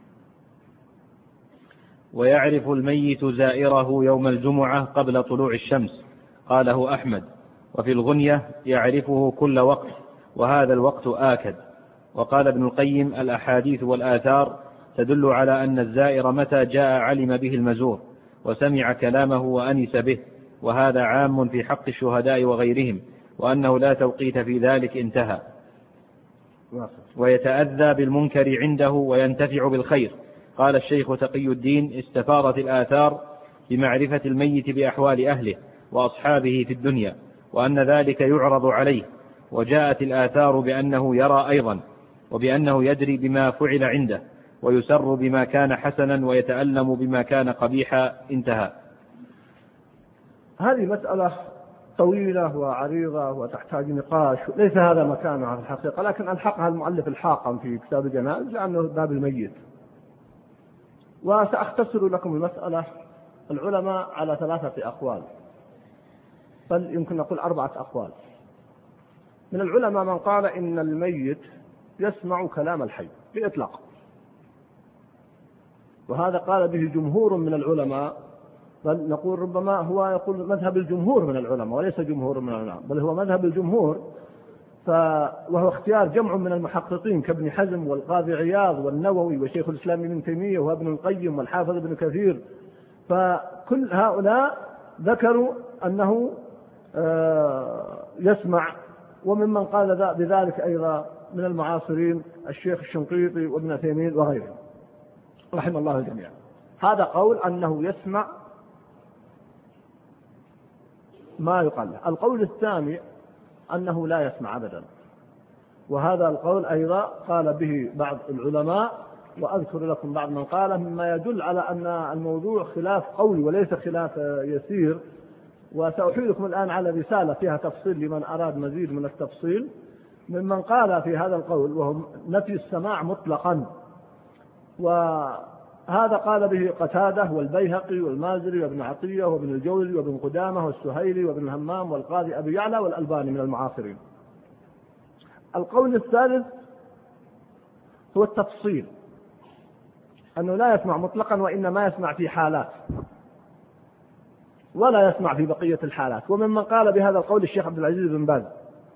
ويعرف الميت زائره يوم الجمعة قبل طلوع الشمس، قاله أحمد. وفي الغنية: يعرفه كل وقت، وهذا الوقت آكد. وقال ابن القيم: الأحاديث والآثار تدل على أن الزائر متى جاء علم به المزور وسمع كلامه وأنس به، وهذا عام في حق الشهداء وغيرهم، وأنه لا توقيت في ذلك. انتهى. ويتأذى بالمنكر عنده وينتفع بالخير. قال الشيخ تقي الدين: استفاضت الآثار بمعرفة الميت بأحوال أهله وأصحابه في الدنيا، وأن ذلك يعرض عليه. وجاءت الآثار بأنه يرى أيضا، وبأنه يدري بما فعل عنده، ويسر بما كان حسنا ويتألم بما كان قبيحا. انتهى. هذه مسألة طويلة وعريضة وتحتاج نقاش، ليس هذا مكانها في الحقيقة، لكن ألحقها المؤلف الحاقا في كتاب الجنائز لأنه باب الميت. وسأختصر لكم المسألة. العلماء على ثلاثة أقوال، بل يمكن نقول أربعة أقوال. من العلماء من قال إن الميت يسمع كلام الحي بإطلاق، وهذا قال به جمهور من العلماء، بل نقول ربما هو يقول مذهب الجمهور من العلماء وليس جمهور من العلماء، بل هو مذهب الجمهور، وهو اختيار جمع من المحققين كابن حزم والقاضي عياض والنووي وشيخ الإسلام ابن تيمية وابن القيم والحافظ ابن كثير. فكل هؤلاء ذكروا أنه يسمع. وممن قال بذلك أيضا من المعاصرين الشيخ الشنقيطي وابن تيمية وغيرهم رحم الله الجميع. هذا قول أنه يسمع ما يقال له. القول الثاني أنه لا يسمع أبدا، وهذا القول أيضا قال به بعض العلماء، وأذكر لكم بعض من قاله، مما يدل على أن الموضوع خلاف قوي وليس خلاف يسير. وسأحيلكم الآن على رسالة فيها تفصيل لمن أراد مزيد من التفصيل. ممن قال في هذا القول وهو نفي السماع مطلقا، وهذا قال به قتادة والبيهقي والمازري وابن عطية وابن الجوزي وابن قدامة والسهيلي وابن الهمام والقاضي أبي يعلى والألباني من المعاصرين. القول الثالث هو التفصيل، أنه لا يسمع مطلقا، وإنما يسمع في حالات ولا يسمع في بقية الحالات. وممن قال بهذا القول الشيخ عبد العزيز بن باز.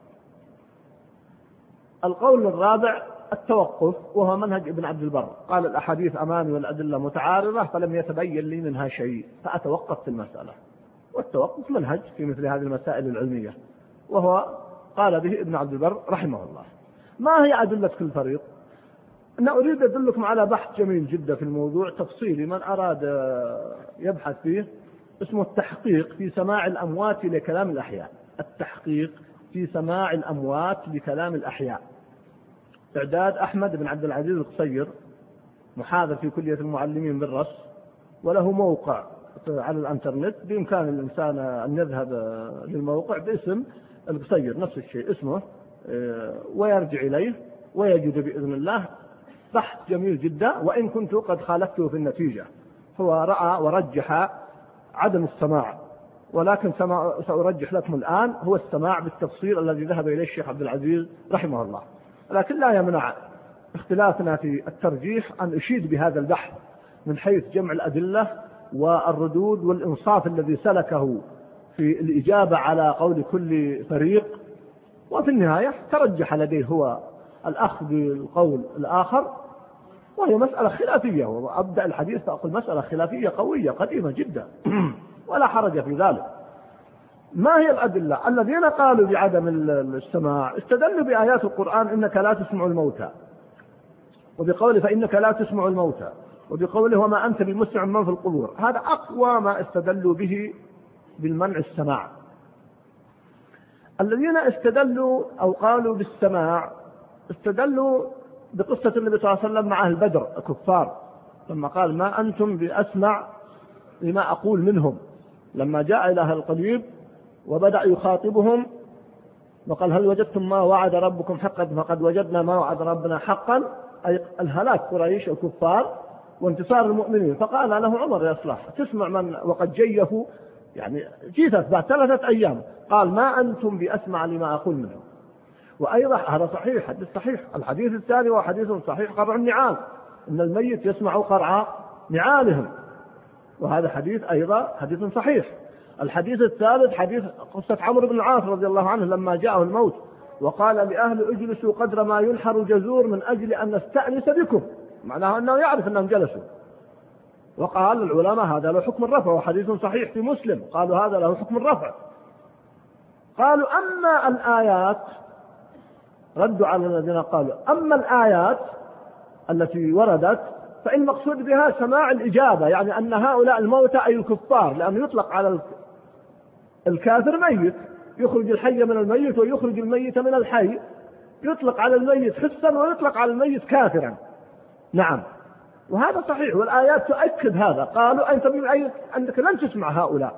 القول الرابع التوقف، وهو منهج ابن عبد البر، قال الأحاديث أمامي والأدلة متعارضة فلم يتبين لي منها شيء فأتوقف في المسألة. والتوقف منهج في مثل هذه المسائل العلمية، وهو قال به ابن عبد البر رحمه الله. ما هي أدلة كل فريق؟ أنا أريد أدلكم على بحث جميل جدا في الموضوع تفصيلي، من أراد يبحث فيه، اسمه التحقيق في سماع الأموات لكلام الأحياء. التحقيق في سماع الأموات لكلام الأحياء، إعداد أحمد بن عبد العزيز القصير، محاضر في كلية المعلمين بالرص، وله موقع على الانترنت، بإمكان الإنسان أن يذهب للموقع باسم القصير نفس الشيء اسمه، ويرجع إليه ويجد بإذن الله بحث جميل جدا، وإن كنت قد خالفته في النتيجة. هو رأى ورجح عدم السماع، ولكن سأرجح لكم الآن هو السماع بالتفصيل الذي ذهب إليه الشيخ عبد العزيز رحمه الله. لكن لا يمنع اختلافنا في الترجيح أن أشيد بهذا البحث من حيث جمع الأدلة والردود والإنصاف الذي سلكه في الإجابة على قول كل فريق. وفي النهاية ترجح لديه هو الأخذ بالقول الآخر، وهي مسألة خلافية، وأبدأ الحديث فأقول مسألة خلافية قوية قديمة جدا ولا حرج في ذلك. ما هي الأدلة؟ الذين قالوا بعدم السماع استدلوا بآيات القرآن إنك لا تسمع الموتى، وبقوله فإنك لا تسمع الموتى، وبقوله وما أنت بمسمع من في القبور. هذا أقوى ما استدلوا به بالمنع السماع. الذين استدلوا أو قالوا بالسماع استدلوا بقصة النبي صلى الله عليه وسلم مع أهل بدر الكفار، لما قال ما أنتم بأسمع لما أقول منهم، لما جاء إلى أهل القليب وبدأ يخاطبهم وقال هل وجدتم ما وعد ربكم حقا؟ فقد وجدنا ما وعد ربنا حقا، أي الهلاك قريش الكفار وانتصار المؤمنين. فقال له عمر يا صلاح تسمع من وقد جيه، يعني جيثت بعد ثلاثة أيام، قال ما أنتم بأسمع لما أقول منهم. وأيضا هذا صحيح، حديث صحيح. الحديث الثاني وحديث صحيح قرع النعال، إن الميت يسمع قرع نعالهم، وهذا حديث أيضا حديث صحيح. الحديث الثالث حديث قصة عمرو بن العاص رضي الله عنه لما جاءه الموت وقال لأهل اجلسوا قدر ما ينحر جزور من أجل أن نستأنس بكم، معناه أنه يعرف أنهم جلسوا. وقال العلماء هذا له حكم الرفع، وحديث صحيح في مسلم قالوا هذا له حكم الرفع. قالوا أما الآيات، ردوا على الذين قالوا أما الآيات التي وردت فإن المقصود بها سماع الإجابة، يعني أن هؤلاء الموتى أي الكفار، لأنه يطلق على الكافر ميت، يخرج الحي من الميت ويخرج الميت من الحي، يطلق على الميت حسا ويطلق على الميت كافرا. نعم، وهذا صحيح، والآيات تؤكد هذا. قالوا أنت بالآية أنك لن تسمع هؤلاء.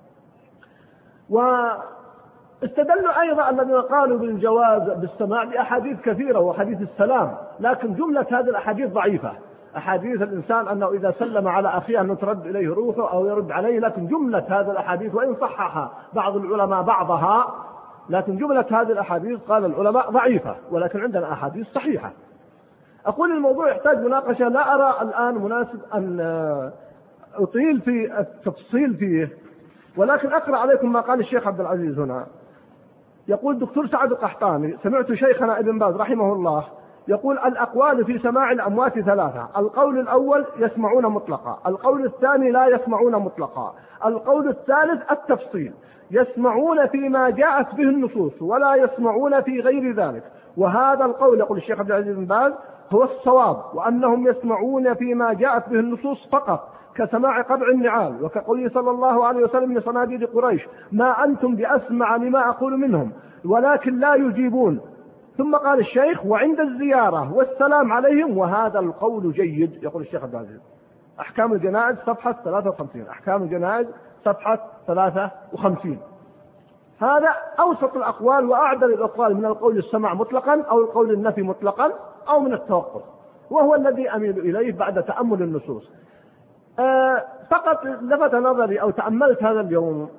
واستدلوا أيضا الذين قالوا بالجواز بالسماع بأحاديث كثيرة وحديث السلام، لكن جملة هذه الأحاديث ضعيفة. أحاديث الإنسان أنه إذا سلم على أخيه أنه ترد إليه روحه أو يرد عليه، لكن جملة هذه الأحاديث وإن صحح بعض العلماء بعضها، لكن جملة هذه الأحاديث قال العلماء ضعيفة، ولكن عندنا أحاديث صحيحة. أقول الموضوع يحتاج مناقشة، لا أرى الآن مناسب أن أطيل في التفصيل فيه، ولكن أقرأ عليكم ما قال الشيخ عبد العزيز هنا. يقول دكتور سعد القحطاني سمعت شيخنا ابن باز رحمه الله يقول الأقوال في سماع الأموات ثلاثة: القول الأول يسمعون مطلقا، القول الثاني لا يسمعون مطلقا، القول الثالث التفصيل، يسمعون فيما جاءت به النصوص ولا يسمعون في غير ذلك. وهذا القول يقول الشيخ عبد العزيز بن باز هو الصواب، وأنهم يسمعون فيما جاءت به النصوص فقط، كسماع قبع النعال، وكقوله صلى الله عليه وسلم لصناديد قريش ما أنتم بأسمع لما أقول منهم ولكن لا يجيبون. ثم قال الشيخ وعند الزيارة والسلام عليهم، وهذا القول جيد. يقول الشيخ عبد العزيز أحكام الجنائز صفحة ثلاثة وخمسين، أحكام الجنائز صفحة ثلاثة وخمسين. هذا أوسط الأقوال وأعدل الأقوال من القول السمع مطلقا أو القول النفي مطلقا أو من التوقف، وهو الذي أميل إليه بعد تأمل النصوص. آه فقط لفت نظري أو تأملت هذا اليوم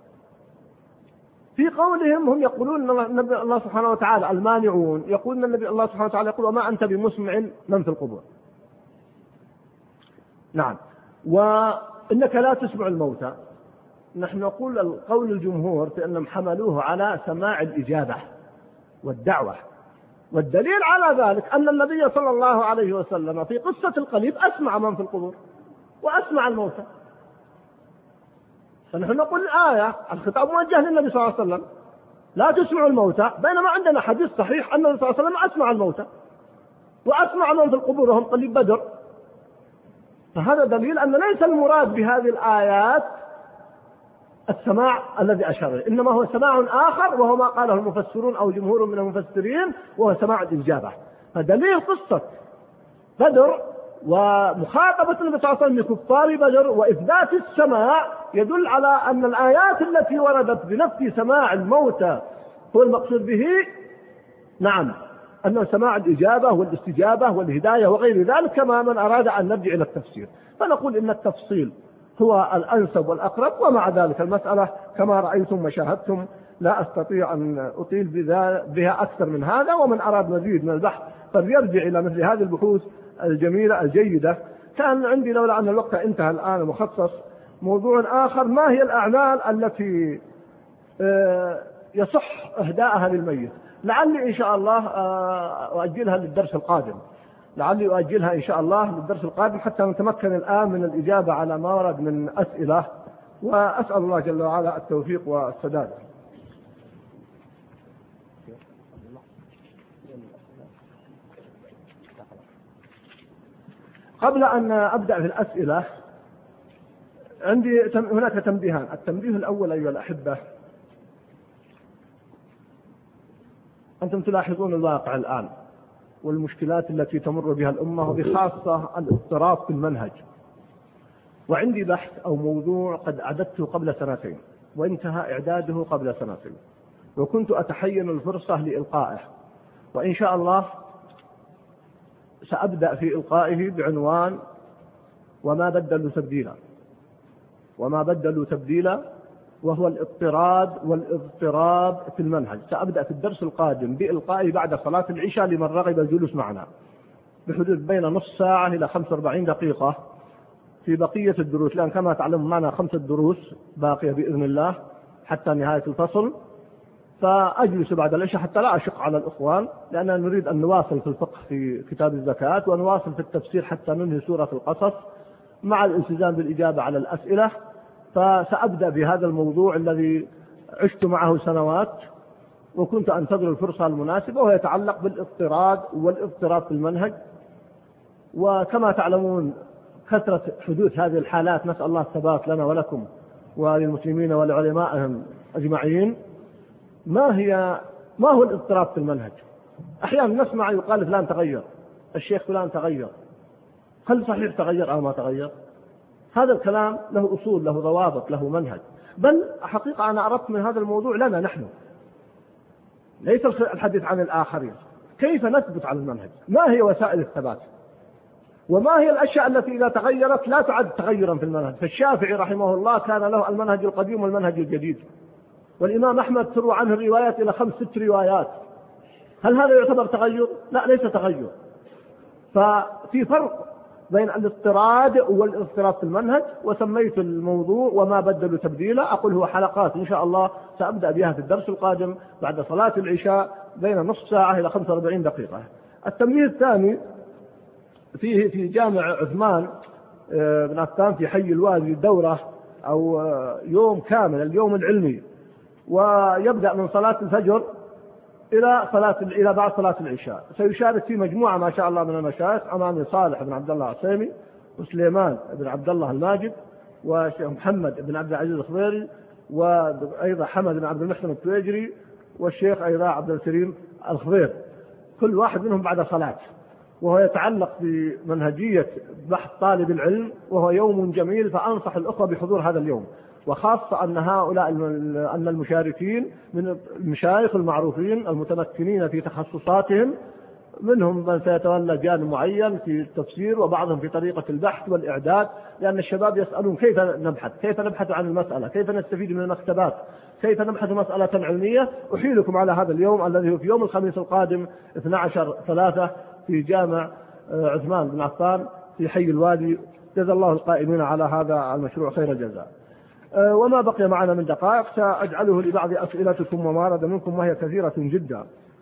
في قولهم، هم يقولون النبي الله سبحانه وتعالى المانعون يقولون النبي الله سبحانه وتعالى يقول وما أنت بمسمع من في القبور. نعم، وإنك لا تسمع الموتى. نحن نقول القول الجمهور في أنهم حملوه على سماع الإجابة والدعوة، والدليل على ذلك أن النبي صلى الله عليه وسلم في قصة القليب أسمع من في القبور وأسمع الموتى. فنحن نقول الآية الخطاب موجه للنبي صلى الله عليه وسلم لا تسمع الموتى، بينما عندنا حديث صحيح أن النبي صلى الله عليه وسلم أسمع الموتى وأسمع من في القبور وهم قليب بدر. فهذا دليل أن ليس المراد بهذه الآيات السماع الذي أشار، إنما هو سماع آخر وهو ما قاله المفسرون أو جمهور من المفسرين، وهو سماع الإجابة. فدليل قصة بدر ومخاطبة النبي صلى الله عليه وسلم لكفار بدر وإثبات السماع يدل على أن الآيات التي وردت بنفي سماع الموتى هو المقصود به نعم أن سماع الإجابة والاستجابة والهداية وغير ذلك، كما من أراد أن نرجع إلى التفسير. فنقول إن التفصيل هو الأنسب والأقرب، ومع ذلك المسألة كما رأيتم وشاهدتم لا أستطيع أن أطيل بها أكثر من هذا، ومن أراد مزيد من البحث فليرجع إلى مثل هذه البحوث الجميلة الجيدة. كان عندي لولا أن الوقت انتهى الآن مخصص موضوع آخر، ما هي الأعمال التي يصح إهداءها للميت. لعلي إن شاء الله أؤجلها للدرس القادم، لعلي أؤجلها إن شاء الله للدرس القادم حتى نتمكن الآن من الإجابة على ما ورد من أسئلة، وأسأل الله جل وعلا التوفيق والسداد. قبل أن أبدأ في الأسئلة عندي هناك تنبيهان. التنبيه الأول أيها الأحبة، أنتم تلاحظون الواقع الآن والمشكلات التي تمر بها الأمة، وبخاصة الاضطراب في المنهج. وعندي بحث أو موضوع قد أعددته قبل سنتين وانتهى إعداده قبل سنتين، وكنت أتحين الفرصة لإلقائه، وإن شاء الله سأبدأ في إلقائه بعنوان وما بدلوا تبديلا. وما بدلوا تبديلا وهو الاضطراد والاضطراب في المنهج. سأبدأ في الدرس القادم بإلقائه بعد صلاة العشاء لمن رغب الجلوس معنا، بحدود بين نصف ساعة إلى خمسة وأربعين دقيقة في بقية الدروس، لأن كما تعلمون معنا خمسة دروس باقية بإذن الله حتى نهاية الفصل. فأجلس بعد العشاء حتى لا أشق على الإخوان، لأننا نريد أن نواصل في الفقه في كتاب الزكاة، ونواصل في التفسير حتى ننهي سورة القصص مع الالتزام بالإجابة على الأسئلة. فسأبدأ بهذا الموضوع الذي عشت معه سنوات وكنت أنتظر الفرصة المناسبة، وهو يتعلق بالاضطراد والاضطراب في المنهج. وكما تعلمون كثرة حدوث هذه الحالات، نسأل الله الثبات لنا ولكم وللمسلمين ولعلمائهم أجمعين. ما هي ما هو الاضطراب في المنهج؟ أحيانا نسمع يقال فلان تغير، الشيخ فلان تغير. هل صحيح تغير أو ما تغير؟ هذا الكلام له أصول، له ضوابط، له منهج. بل حقيقة أنا أردت من هذا الموضوع لنا نحن، ليس الحديث عن الآخرين. كيف نثبت على المنهج؟ ما هي وسائل الثبات؟ وما هي الأشياء التي إذا تغيرت لا تعد تغيرا في المنهج؟ فالشافعي رحمه الله كان له المنهج القديم والمنهج الجديد، والإمام أحمد تروى عنه الروايات إلى خمس ست روايات. هل هذا يعتبر تغير؟ لا، ليس تغير. ففي فرق بين الاضطراد والاضطراب في المنهج، وسميت الموضوع وما بدلوا تبديلا. أقول هو حلقات إن شاء الله سأبدأ بها في الدرس القادم بعد صلاة العشاء بين نصف ساعة إلى خمسة وأربعين دقيقة. التنبيه الثاني فيه في جامع عثمان بن عفان في حي الوادي دورة أو يوم كامل، اليوم العلمي، ويبدأ من صلاة الفجر إلى صلاة إلى بعد صلاة العشاء. سيشارك في مجموعة ما شاء الله من المشايخ، أمامي صالح بن عبد الله العثيمي، وسليمان بن عبد الله الماجد، وشيخ محمد بن عبد العزيز الخضيري، وأيضا حمد بن عبد المحسن التويجري، والشيخ أيضا عبد الكريم الخضير، كل واحد منهم بعد صلاة. وهو يتعلق بمنهجية بحث طالب العلم، وهو يوم جميل، فأنصح الأخوة بحضور هذا اليوم، وخاصة أن هؤلاء أن المشاركين من المشايخ المعروفين المتمكنين في تخصصاتهم، منهم من سيتولى جانب معين في التفسير، وبعضهم في طريقة البحث والإعداد، لأن الشباب يسألون كيف نبحث، كيف نبحث عن المسألة، كيف نستفيد من المكتبات، كيف نبحث مسألة علمية. أحيلكم على هذا اليوم الذي هو في يوم الخميس القادم اثني عشر ثلاثة في جامع عثمان بن عفان في حي الوادي. جزا الله القائمين على هذا المشروع خير الجزاء. وما بقي معنا من دقائق سأجعله لبعض أسئلتكم وما ورد منكم، وهي كثيرة جدا.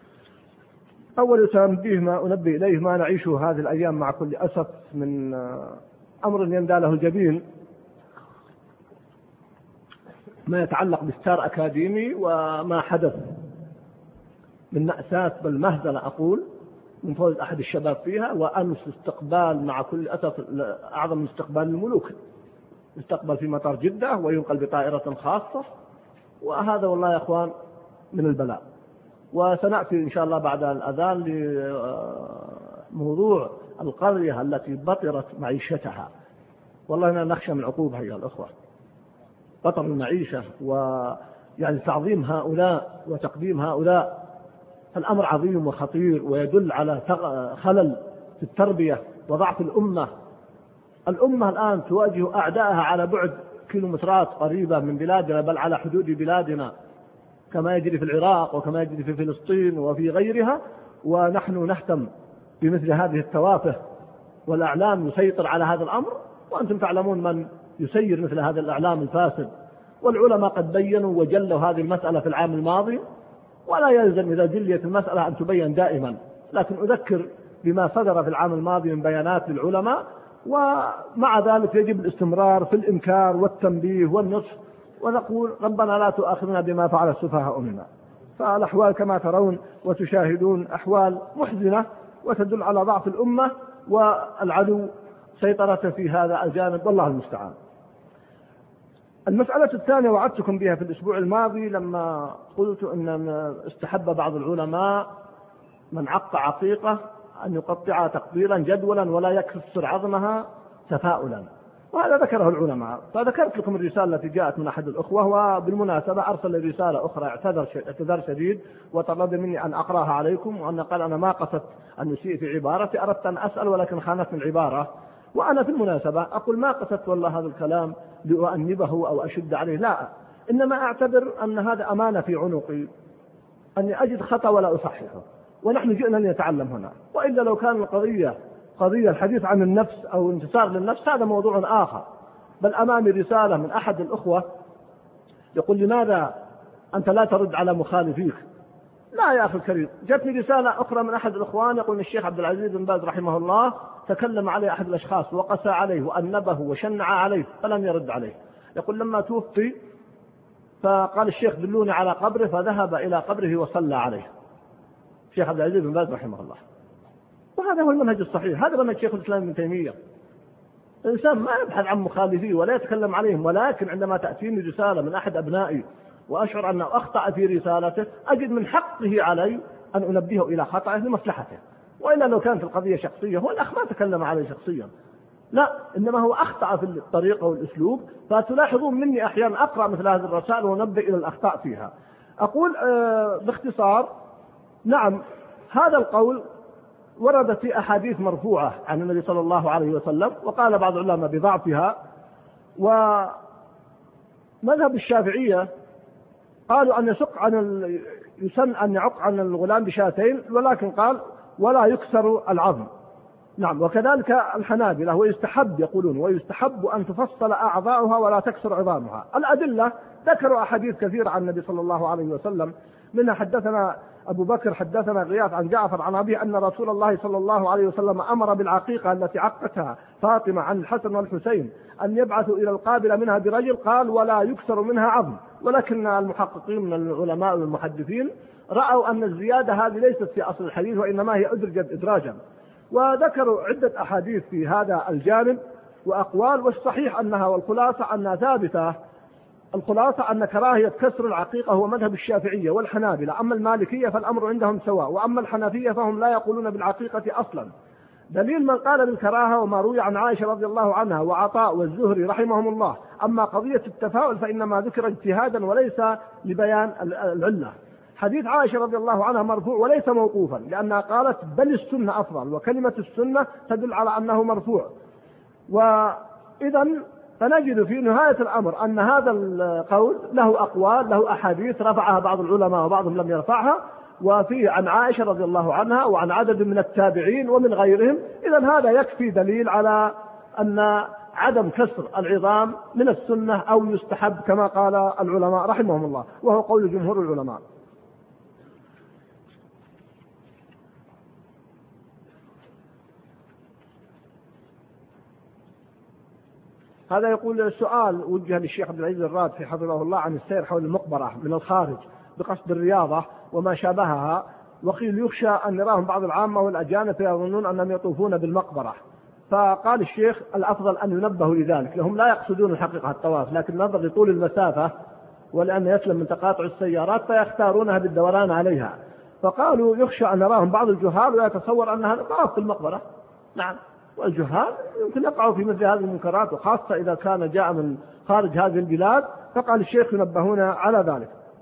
أول تنبيه ما أنبه إليه ما نعيشه هذه الأيام مع كل أسف من أمر يندى له الجبين، ما يتعلق بستار أكاديمي، وما حدث من مأساة بل مهزلة أقول من فوز أحد الشباب فيها. وأمس استقبال مع كل أسف أعظم من استقبال الملوك، يستقبل في مطار جدة وينقل بطائرة خاصة، وهذا والله يا أخوان من البلاء. وسنأتي إن شاء الله بعد الأذان لموضوع القرية التي بطرت معيشتها. والله إننا نخشى من عقوبها يا الأخوة، بطر المعيشة يعني تعظيم هؤلاء وتقديم هؤلاء. الأمر عظيم وخطير ويدل على خلل في التربية وضعف الأمة. الأمة الآن تواجه أعدائها على بعد كيلومترات قريبة من بلادنا، بل على حدود بلادنا كما يجري في العراق وكما يجري في فلسطين وفي غيرها، ونحن نهتم بمثل هذه التوافه، والأعلام يسيطر على هذا الأمر، وأنتم تعلمون من يسير مثل هذا الإعلام الفاسد. والعلماء قد بينوا وجلوا هذه المسألة في العام الماضي، ولا يلزم إذا جليت المسألة أن تبين دائما، لكن أذكر بما صدر في العام الماضي من بيانات للعلماء. ومع ذلك يجب الاستمرار في الإنكار والتنبيه والنصح، ونقول ربنا لا تؤاخذنا بما فعل السفهاء منا. فالأحوال كما ترون وتشاهدون أحوال محزنة وتدل على ضعف الأمة والعدو سيطرة في هذا الجانب، والله المستعان. المسألة الثانية وعدتكم بها في الأسبوع الماضي لما قلت أن استحب بعض العلماء من عق عقيقة أن يقطعها تقطيرا جدولا ولا يكسر عظمها تفاؤلا، وهذا ذكره العلماء. فذكرت لكم الرسالة التي جاءت من أحد الأخوة، وبالمناسبة أرسل رسالة أخرى اعتذر اعتذار شديد وطلب مني أن أقرأها عليكم، وأن قال أنا ما قصدت أن أسيء في عبارتي، أردت أن أسأل ولكن خانتني العبارة. وأنا في المناسبة أقول ما قصدت والله هذا الكلام لأؤنبه أو أشد عليه، لا، إنما أعتبر أن هذا أمانة في عنقي أني أجد خطأ ولا أصححه، ونحن جئنا لنتعلم هنا. وإلا لو كان القضية قضية الحديث عن النفس أو انتصار للنفس هذا موضوع آخر. بل أمامي رسالة من أحد الأخوة يقول لماذا أنت لا ترد على مخالفيك؟ لا يا أخي الكريم، جاتني رسالة أخرى من أحد الأخوان يقول الشيخ عبد العزيز بن باز رحمه الله تكلم عليه أحد الأشخاص وقسى عليه وأنبه وشنع عليه فلم يرد عليه. يقول لما توفي فقال الشيخ دلوني على قبره، فذهب إلى قبره وصلى عليه الشيخ عبد العزيز بن باز رحمه الله. وهذا هو المنهج الصحيح، هذا منهج شيخ الإسلام ابن تيمية. الإنسان ما يبحث عن مخالفيه ولا يتكلم عليهم، ولكن عندما تأتيني رسالة من أحد أبنائي وأشعر أنه أخطأ في رسالته أجد من حقه علي أن أنبهه إلى خطأه لمصلحته. وإلا لو كانت القضية شخصية هو الأخ ما تكلم عليه شخصيا، لا، إنما هو أخطأ في الطريقة والأسلوب. فتلاحظون مني أحيانا أقرأ مثل هذه الرسائل ونبه إلى الأخطاء فيها. أقول آه باختصار، نعم هذا القول وردت في أحاديث مرفوعة عن النبي صلى الله عليه وسلم، وقال بعض العلماء بضعفها. ومذهب الشافعية قالوا أن يشق عن ال... يسن أن يعق عن الغلام بشاتين، ولكن قال ولا يكسر العظم. نعم، وكذلك الحنابلة ويستحب يقولون ويستحب أن تفصل أعضاؤها ولا تكسر عظامها. الأدلة ذكروا أحاديث كثيرة عن النبي صلى الله عليه وسلم، منها حدثنا أبو بكر حدثنا غياث عن جعفر عن أبيه أن رسول الله صلى الله عليه وسلم أمر بالعقيقة التي عقتها فاطمة عن الحسن والحسين أن يبعثوا إلى القابلة منها برجل، قال ولا يكسر منها عظم. ولكن المحققين من العلماء والمحدثين رأوا أن الزيادة هذه ليست في أصل الحديث، وإنما هي أدرجت إدراجا. وذكروا عدة أحاديث في هذا الجانب وأقوال، والصحيح أنها والخلاصة أنها ثابتة. الخلاصة أن كراهية كسر العقيقة هو مذهب الشافعية والحنابلة. أما المالكية فالأمر عندهم سواء، وأما الحنفية فهم لا يقولون بالعقيقة أصلا. دليل من قال بالكراهة وما روي عن عائشة رضي الله عنها وعطاء والزهري رحمهم الله. أما قضية التفاؤل فإنما ذكر اجتهادا وليس لبيان العلة. حديث عائشة رضي الله عنها مرفوع وليس موقوفا، لأنها قالت بل السنة أفضل، وكلمة السنة تدل على أنه مرفوع. وإذا فنجد في نهاية الأمر أن هذا القول له أقوال، له أحاديث رفعها بعض العلماء وبعضهم لم يرفعها، وفيه عن عائشة رضي الله عنها وعن عدد من التابعين ومن غيرهم. إذا هذا يكفي دليل على أن عدم كسر العظام من السنة أو يستحب كما قال العلماء رحمهم الله، وهو قول جمهور العلماء. هذا يقول السؤال وجه للشيخ عبد العزيز الرادفي حفظه الله عن السير حول المقبرة من الخارج بقصد الرياضة وما شابهها، وقيل يخشى أن يراهم بعض العامة والأجانب فيظنون أنهم يطوفون بالمقبرة. فقال الشيخ الأفضل أن ينبهوا لذلك، لهم لا يقصدون الحقيقة الطواف، لكن نظر لطول المسافة ولأن يسلم من تقاطع السيارات فيختارونها بالدوران عليها. فقالوا يخشى أن يراهم بعض الجهال ويتصور أن هذا طواف في المقبرة. نعم، والجهال يمكن يقعوا في مثل هذه المنكرات، وخاصة إذا كان جاء من خارج هذه البلاد. فقال الشيخ ينبهون على ذلك.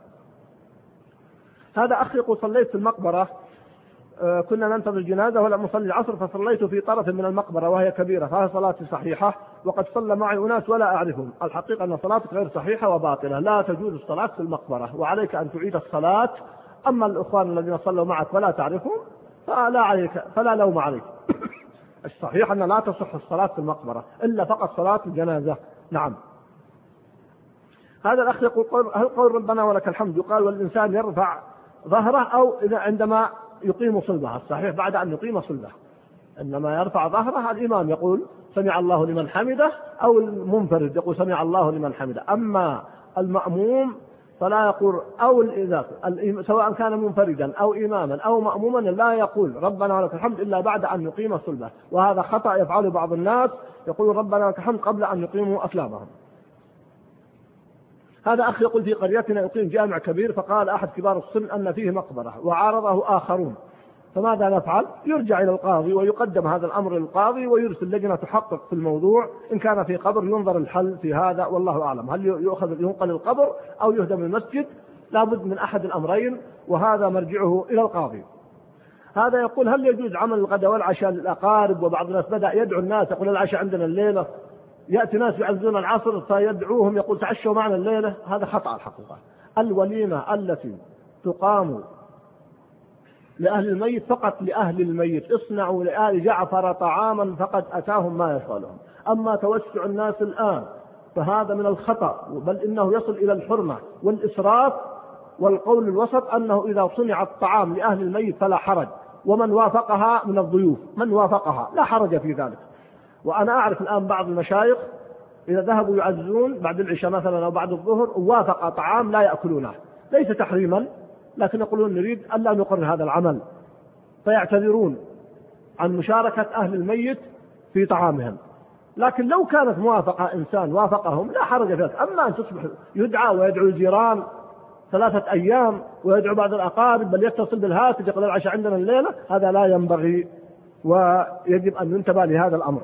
هذا أخ يقول صليت في المقبرة، آه كنا ننتظر الجنازة ولم نصلي العصر فصليت في طرف من المقبرة وهي كبيرة، فهل صلاتي صحيحة؟ وقد صلى معي أناس ولا أعرفهم. الحقيقة أن صلاتك غير صحيحة وباطلة، لا تجوز الصلاة في المقبرة وعليك أن تعيد الصلاة. أما الأخوان الذين صلوا معك ولا تعرفهم فلا عليك، فلا لوم عليك. الصحيح أن لا تصح الصلاة في المقبرة إلا فقط صلاة الجنازة. نعم. هذا الأخ يقول هل قول ربنا ولك الحمد يقال والإنسان يرفع ظهره أو إذا عندما يقيم صلبه؟ الصحيح بعد أن يقيم صلبه، إنما يرفع ظهره الإمام يقول سمع الله لمن حمده، أو المنفرد يقول سمع الله لمن حمده. أما المأموم فلا يقول، أو الإذاق سواء كان منفردا أو إماما أو مأموما لا يقول ربنا ولك الحمد إلا بعد أن يقيم صلبه، وهذا خطأ يفعله بعض الناس، يقول ربنا ولك الحمد قبل أن يقيموا أصلابهم. هذا أخ يقول في قريتنا يقيم جامع كبير، فقال أحد كبار السن أن فيه مقبرة وعارضه آخرون، فماذا نفعل؟ يرجع إلى القاضي ويقدم هذا الأمر للقاضي ويرسل لجنة تحقق في الموضوع، إن كان في قبر ينظر الحل في هذا والله أعلم، هل يؤخذ ينقل القبر أو يهدم المسجد؟ لابد من أحد الأمرين، وهذا مرجعه إلى القاضي. هذا يقول هل يجوز عمل الغداء والعشاء للأقارب؟ وبعض الناس بدأ يدعو الناس يقول العشاء عندنا الليلة، يأتي ناس يعزون العصر فيدعوهم يقول تعشوا معنا الليلة، هذا خطأ الحقيقة. الوليمة التي تقام لأهل الميت فقط لأهل الميت، اصنعوا لآل جعفر طعاما فقد أتاهم ما يشغلهم. أما توسع الناس الآن فهذا من الخطأ، بل إنه يصل إلى الحرمة والإسراف. والقول الوسط أنه إذا صنع الطعام لأهل الميت فلا حرج، ومن وافقها من الضيوف من وافقها لا حرج في ذلك. وأنا أعرف الآن بعض المشايخ إذا ذهبوا يعزون بعد العشاء مثلا أو بعد الظهر وافق طعام لا يأكلونه، ليس تحريما، لكن يقولون نريد ألا نقر هذا العمل، فيعتذرون عن مشاركة أهل الميت في طعامهم. لكن لو كانت موافقة إنسان وافقهم لا حرج في ذلك. أما أن تصبح يدعى ويدعو الجيران ثلاثة أيام ويدعو بعض الأقارب بل يتصل بالهاتف يقول العشاء عندنا الليلة، هذا لا ينبغي، ويجب أن ننتبه لهذا الأمر.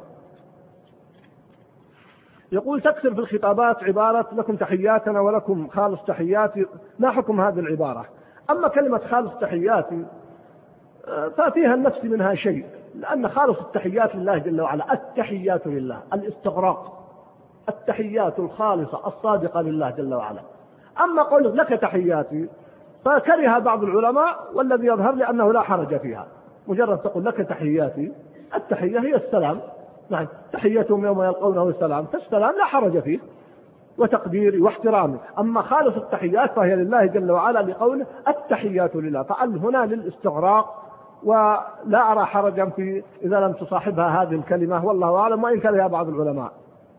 يقول تكثر في الخطابات عبارة لكم تحياتنا ولكم خالص تحياتي، ما حكم هذه العبارة؟ أما كلمة خالص تحياتي ففيها النفس منها شيء، لأن خالص التحيات لله جل وعلا، التحيات لله الاستغراق، التحيات الخالصة الصادقة لله جل وعلا. أما قول لك تحياتي فكره بعض العلماء، والذي يظهر لأنه لا حرج فيها، مجرد تقول لك تحياتي، التحية هي السلام، نعم تحيتهم يوم يلقونه السلام، فالسلام لا حرج فيه وتقديري واحترامي. أما خالص التحيات فهي لله جل وعلا لقوله التحيات لله، فأل هنا للاستغراق، ولا أرى حرجا في إذا لم تصاحبها هذه الكلمة، والله أعلم، وإن كان لها بعض العلماء.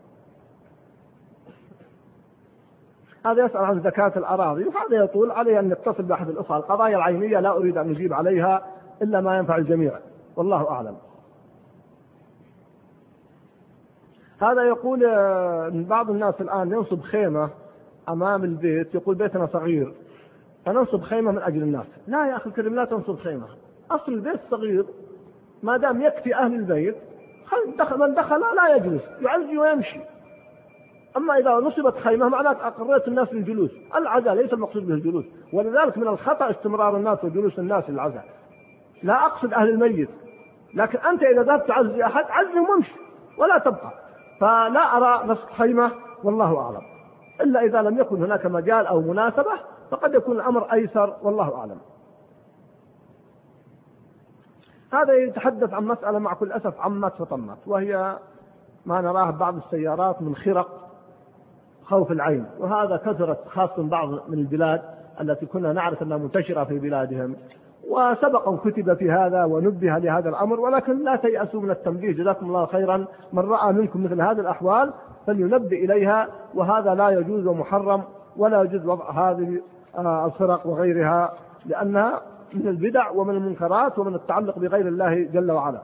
هذا يسأل عن زكاة الأراضي، وهذا يطول عليه أن نتصل بأحد الأخوة. القضايا العينية لا أريد أن نجيب عليها إلا ما ينفع الجميع، والله أعلم. هذا يقول من بعض الناس الآن ينصب خيمة أمام البيت، يقول بيتنا صغير فننصب خيمة من أجل الناس. لا يا أخي الكريم، لا تنصب خيمة، أصل البيت صغير ما دام يكفي أهل البيت، من دخل لا يجلس، يعزي ويمشي. أما إذا نصبت خيمة معناه أقريت الناس للجلوس، العزاء ليس المقصود به الجلوس، ولذلك من الخطأ استمرار الناس وجلوس الناس للعزاء. لا أقصد أهل الميت، لكن أنت إذا ذهبت تعزي أحد عزه وامشي ولا تبقى. فلا أرى نصب خيمة والله أعلم، إلا إذا لم يكن هناك مجال أو مناسبة فقد يكون الأمر أيسر والله أعلم. هذا يتحدث عن مسألة مع كل أسف عمت فطمت، وهي ما نراه بعض السيارات من خرق خوف العين، وهذا كثرت خاصة بعض من البلاد التي كنا نعرف أنها منتشرة في بلادهم، وسبق كتب في هذا ونبه لهذا الأمر، ولكن لا تيأسوا من التنبيه، جزاكم الله خيرا. من رأى منكم مثل هذه الأحوال فلينبه إليها، وهذا لا يجوز ومحرم، ولا يجوز وضع هذه الفرق وغيرها، لأنها من البدع ومن المنكرات ومن التعلق بغير الله جل وعلا.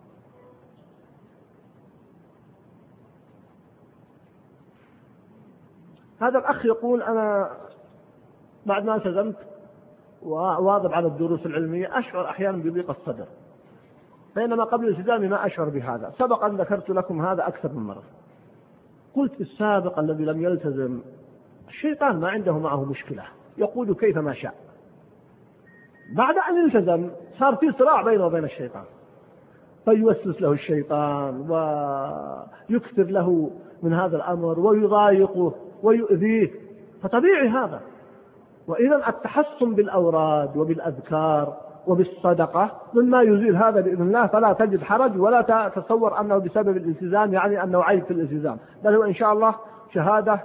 هذا الأخ يقول أنا بعد ما التزمت وواظب على الدروس العلمية أشعر أحيانا بضيق الصدر، بينما قبل الالتزام ما أشعر بهذا. سبق أن ذكرت لكم هذا أكثر من مرة، قلت في السابق الذي لم يلتزم الشيطان ما عنده معه مشكلة، يقول كيف ما شاء، بعد أن التزم صار في صراع بينه وبين الشيطان، فيوسوس له الشيطان ويكثر له من هذا الأمر ويضايقه ويؤذيه، فطبيعي هذا. وإذا التحصن بالأوراد وبالأذكار وبالصدقة مما يزيل هذا بإذن الله، فلا تجد حرج ولا تتصور أنه بسبب الالتزام يعني أنه عيب في الالتزام، بل هو إن شاء الله شهادة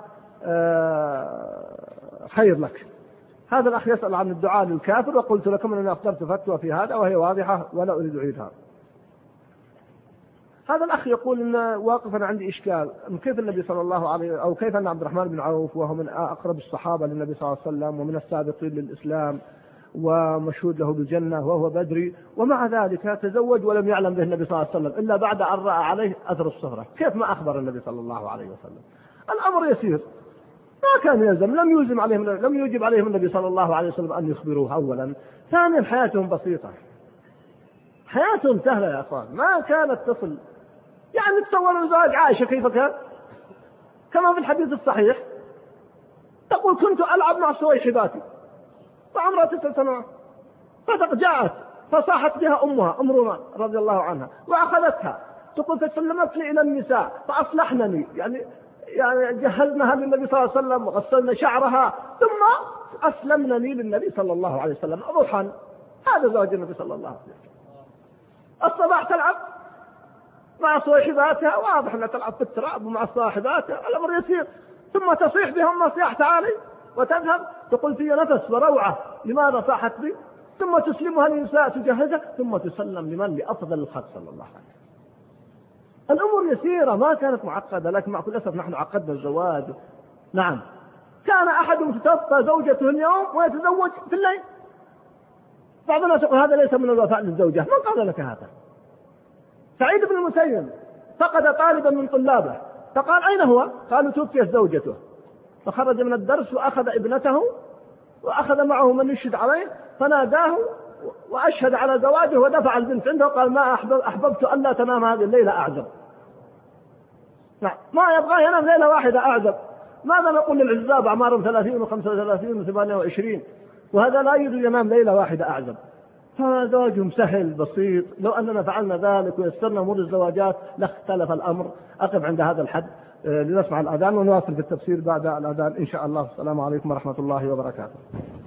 خير لك. هذا الأخ يسأل عن الدعاء للكافر، وقلت لكم أنني أصدرت فتوى في هذا وهي واضحة ولا أريد أعيدها. هذا الأخ يقول إن واقفا عندي إشكال، كيف النبي صلى الله عليه أو كيف أن عبد الرحمن بن عوف وهو من أقرب الصحابة للنبي صلى الله عليه وسلم ومن السابقين للإسلام ومشهود له بالجنة وهو بدري، ومع ذلك تزوج ولم يعلم به النبي صلى الله عليه وسلم إلا بعد أن رأى عليه أثر الصهرة، كيف ما أخبر النبي صلى الله عليه وسلم؟ الأمر يسير، ما كان يلزم، لم يوجب عليهم لم يوجب عليهم النبي صلى الله عليه وسلم أن يخبروه أولا. ثانيا حياتهم بسيطة، حياتهم سهلة يا أخوان، ما كانت تصل يعني تصوروا زواج عائشة كيف كان؟ كما في الحديث الصحيح تقول كنت ألعب مع صويحباتي وعمرها تسع سنوات، فجاءت فصاحت بها أمها أم رومان رضي الله عنها وأخذتها، تقول فسلمتني إلى النساء فأصلحنني، يعني يعني جهزناها للنبي صلى الله عليه وسلم وغسلنا شعرها ثم أسلمنني للنبي صلى الله عليه وسلم أضحى. هذا زواج النبي صلى الله عليه وسلم. الصباح تلعب مع صاحباتها، واضح أنها تلعب في التراب مع صاحباتها، الأمر يسير، ثم تصيح بهم نصيحة تعالي وتذهب، تقول في نفس وروعة لماذا صاحت بي، ثم تسلمها للنساء تجهزها ثم تسلم لمن لأفضل الخلق صلى الله عليه وسلم. الأمور يسيرة ما كانت معقدة، لكن مع كل أسف نحن عقدنا الزواج. نعم، كان أحد تتوفى زوجته اليوم ويتزوج في الليل، بعض الناس يقول هذا ليس من الوفاء للزوجة، من قال لك هذا؟ سعيد بن المسيب فقد طالبا من طلابه فقال أين هو؟ قالوا توفيت زوجته، فخرج من الدرس وأخذ ابنته وأخذ معه من يشهد عليه فناداه وأشهد على زواجه ودفع البنت عنده، قال ما أحببت أن لا تنام هذه الليلة أعزب. نعم، ما يبغى ينام ليلة واحدة أعزب. ماذا نقول للعزاب أعمارهم ثلاثين وخمسة وثلاثين وثمانية وعشرين وهذا لا يريد ينام ليلة واحدة أعزب؟ فزواجهم سهل بسيط، لو أننا فعلنا ذلك ويسرنا أمور الزواجات لاختلف الأمر. أقف عند هذا الحد لنسمع الأذان ونواصل في التفسير بعد الأذان إن شاء الله. السلام عليكم ورحمة الله وبركاته.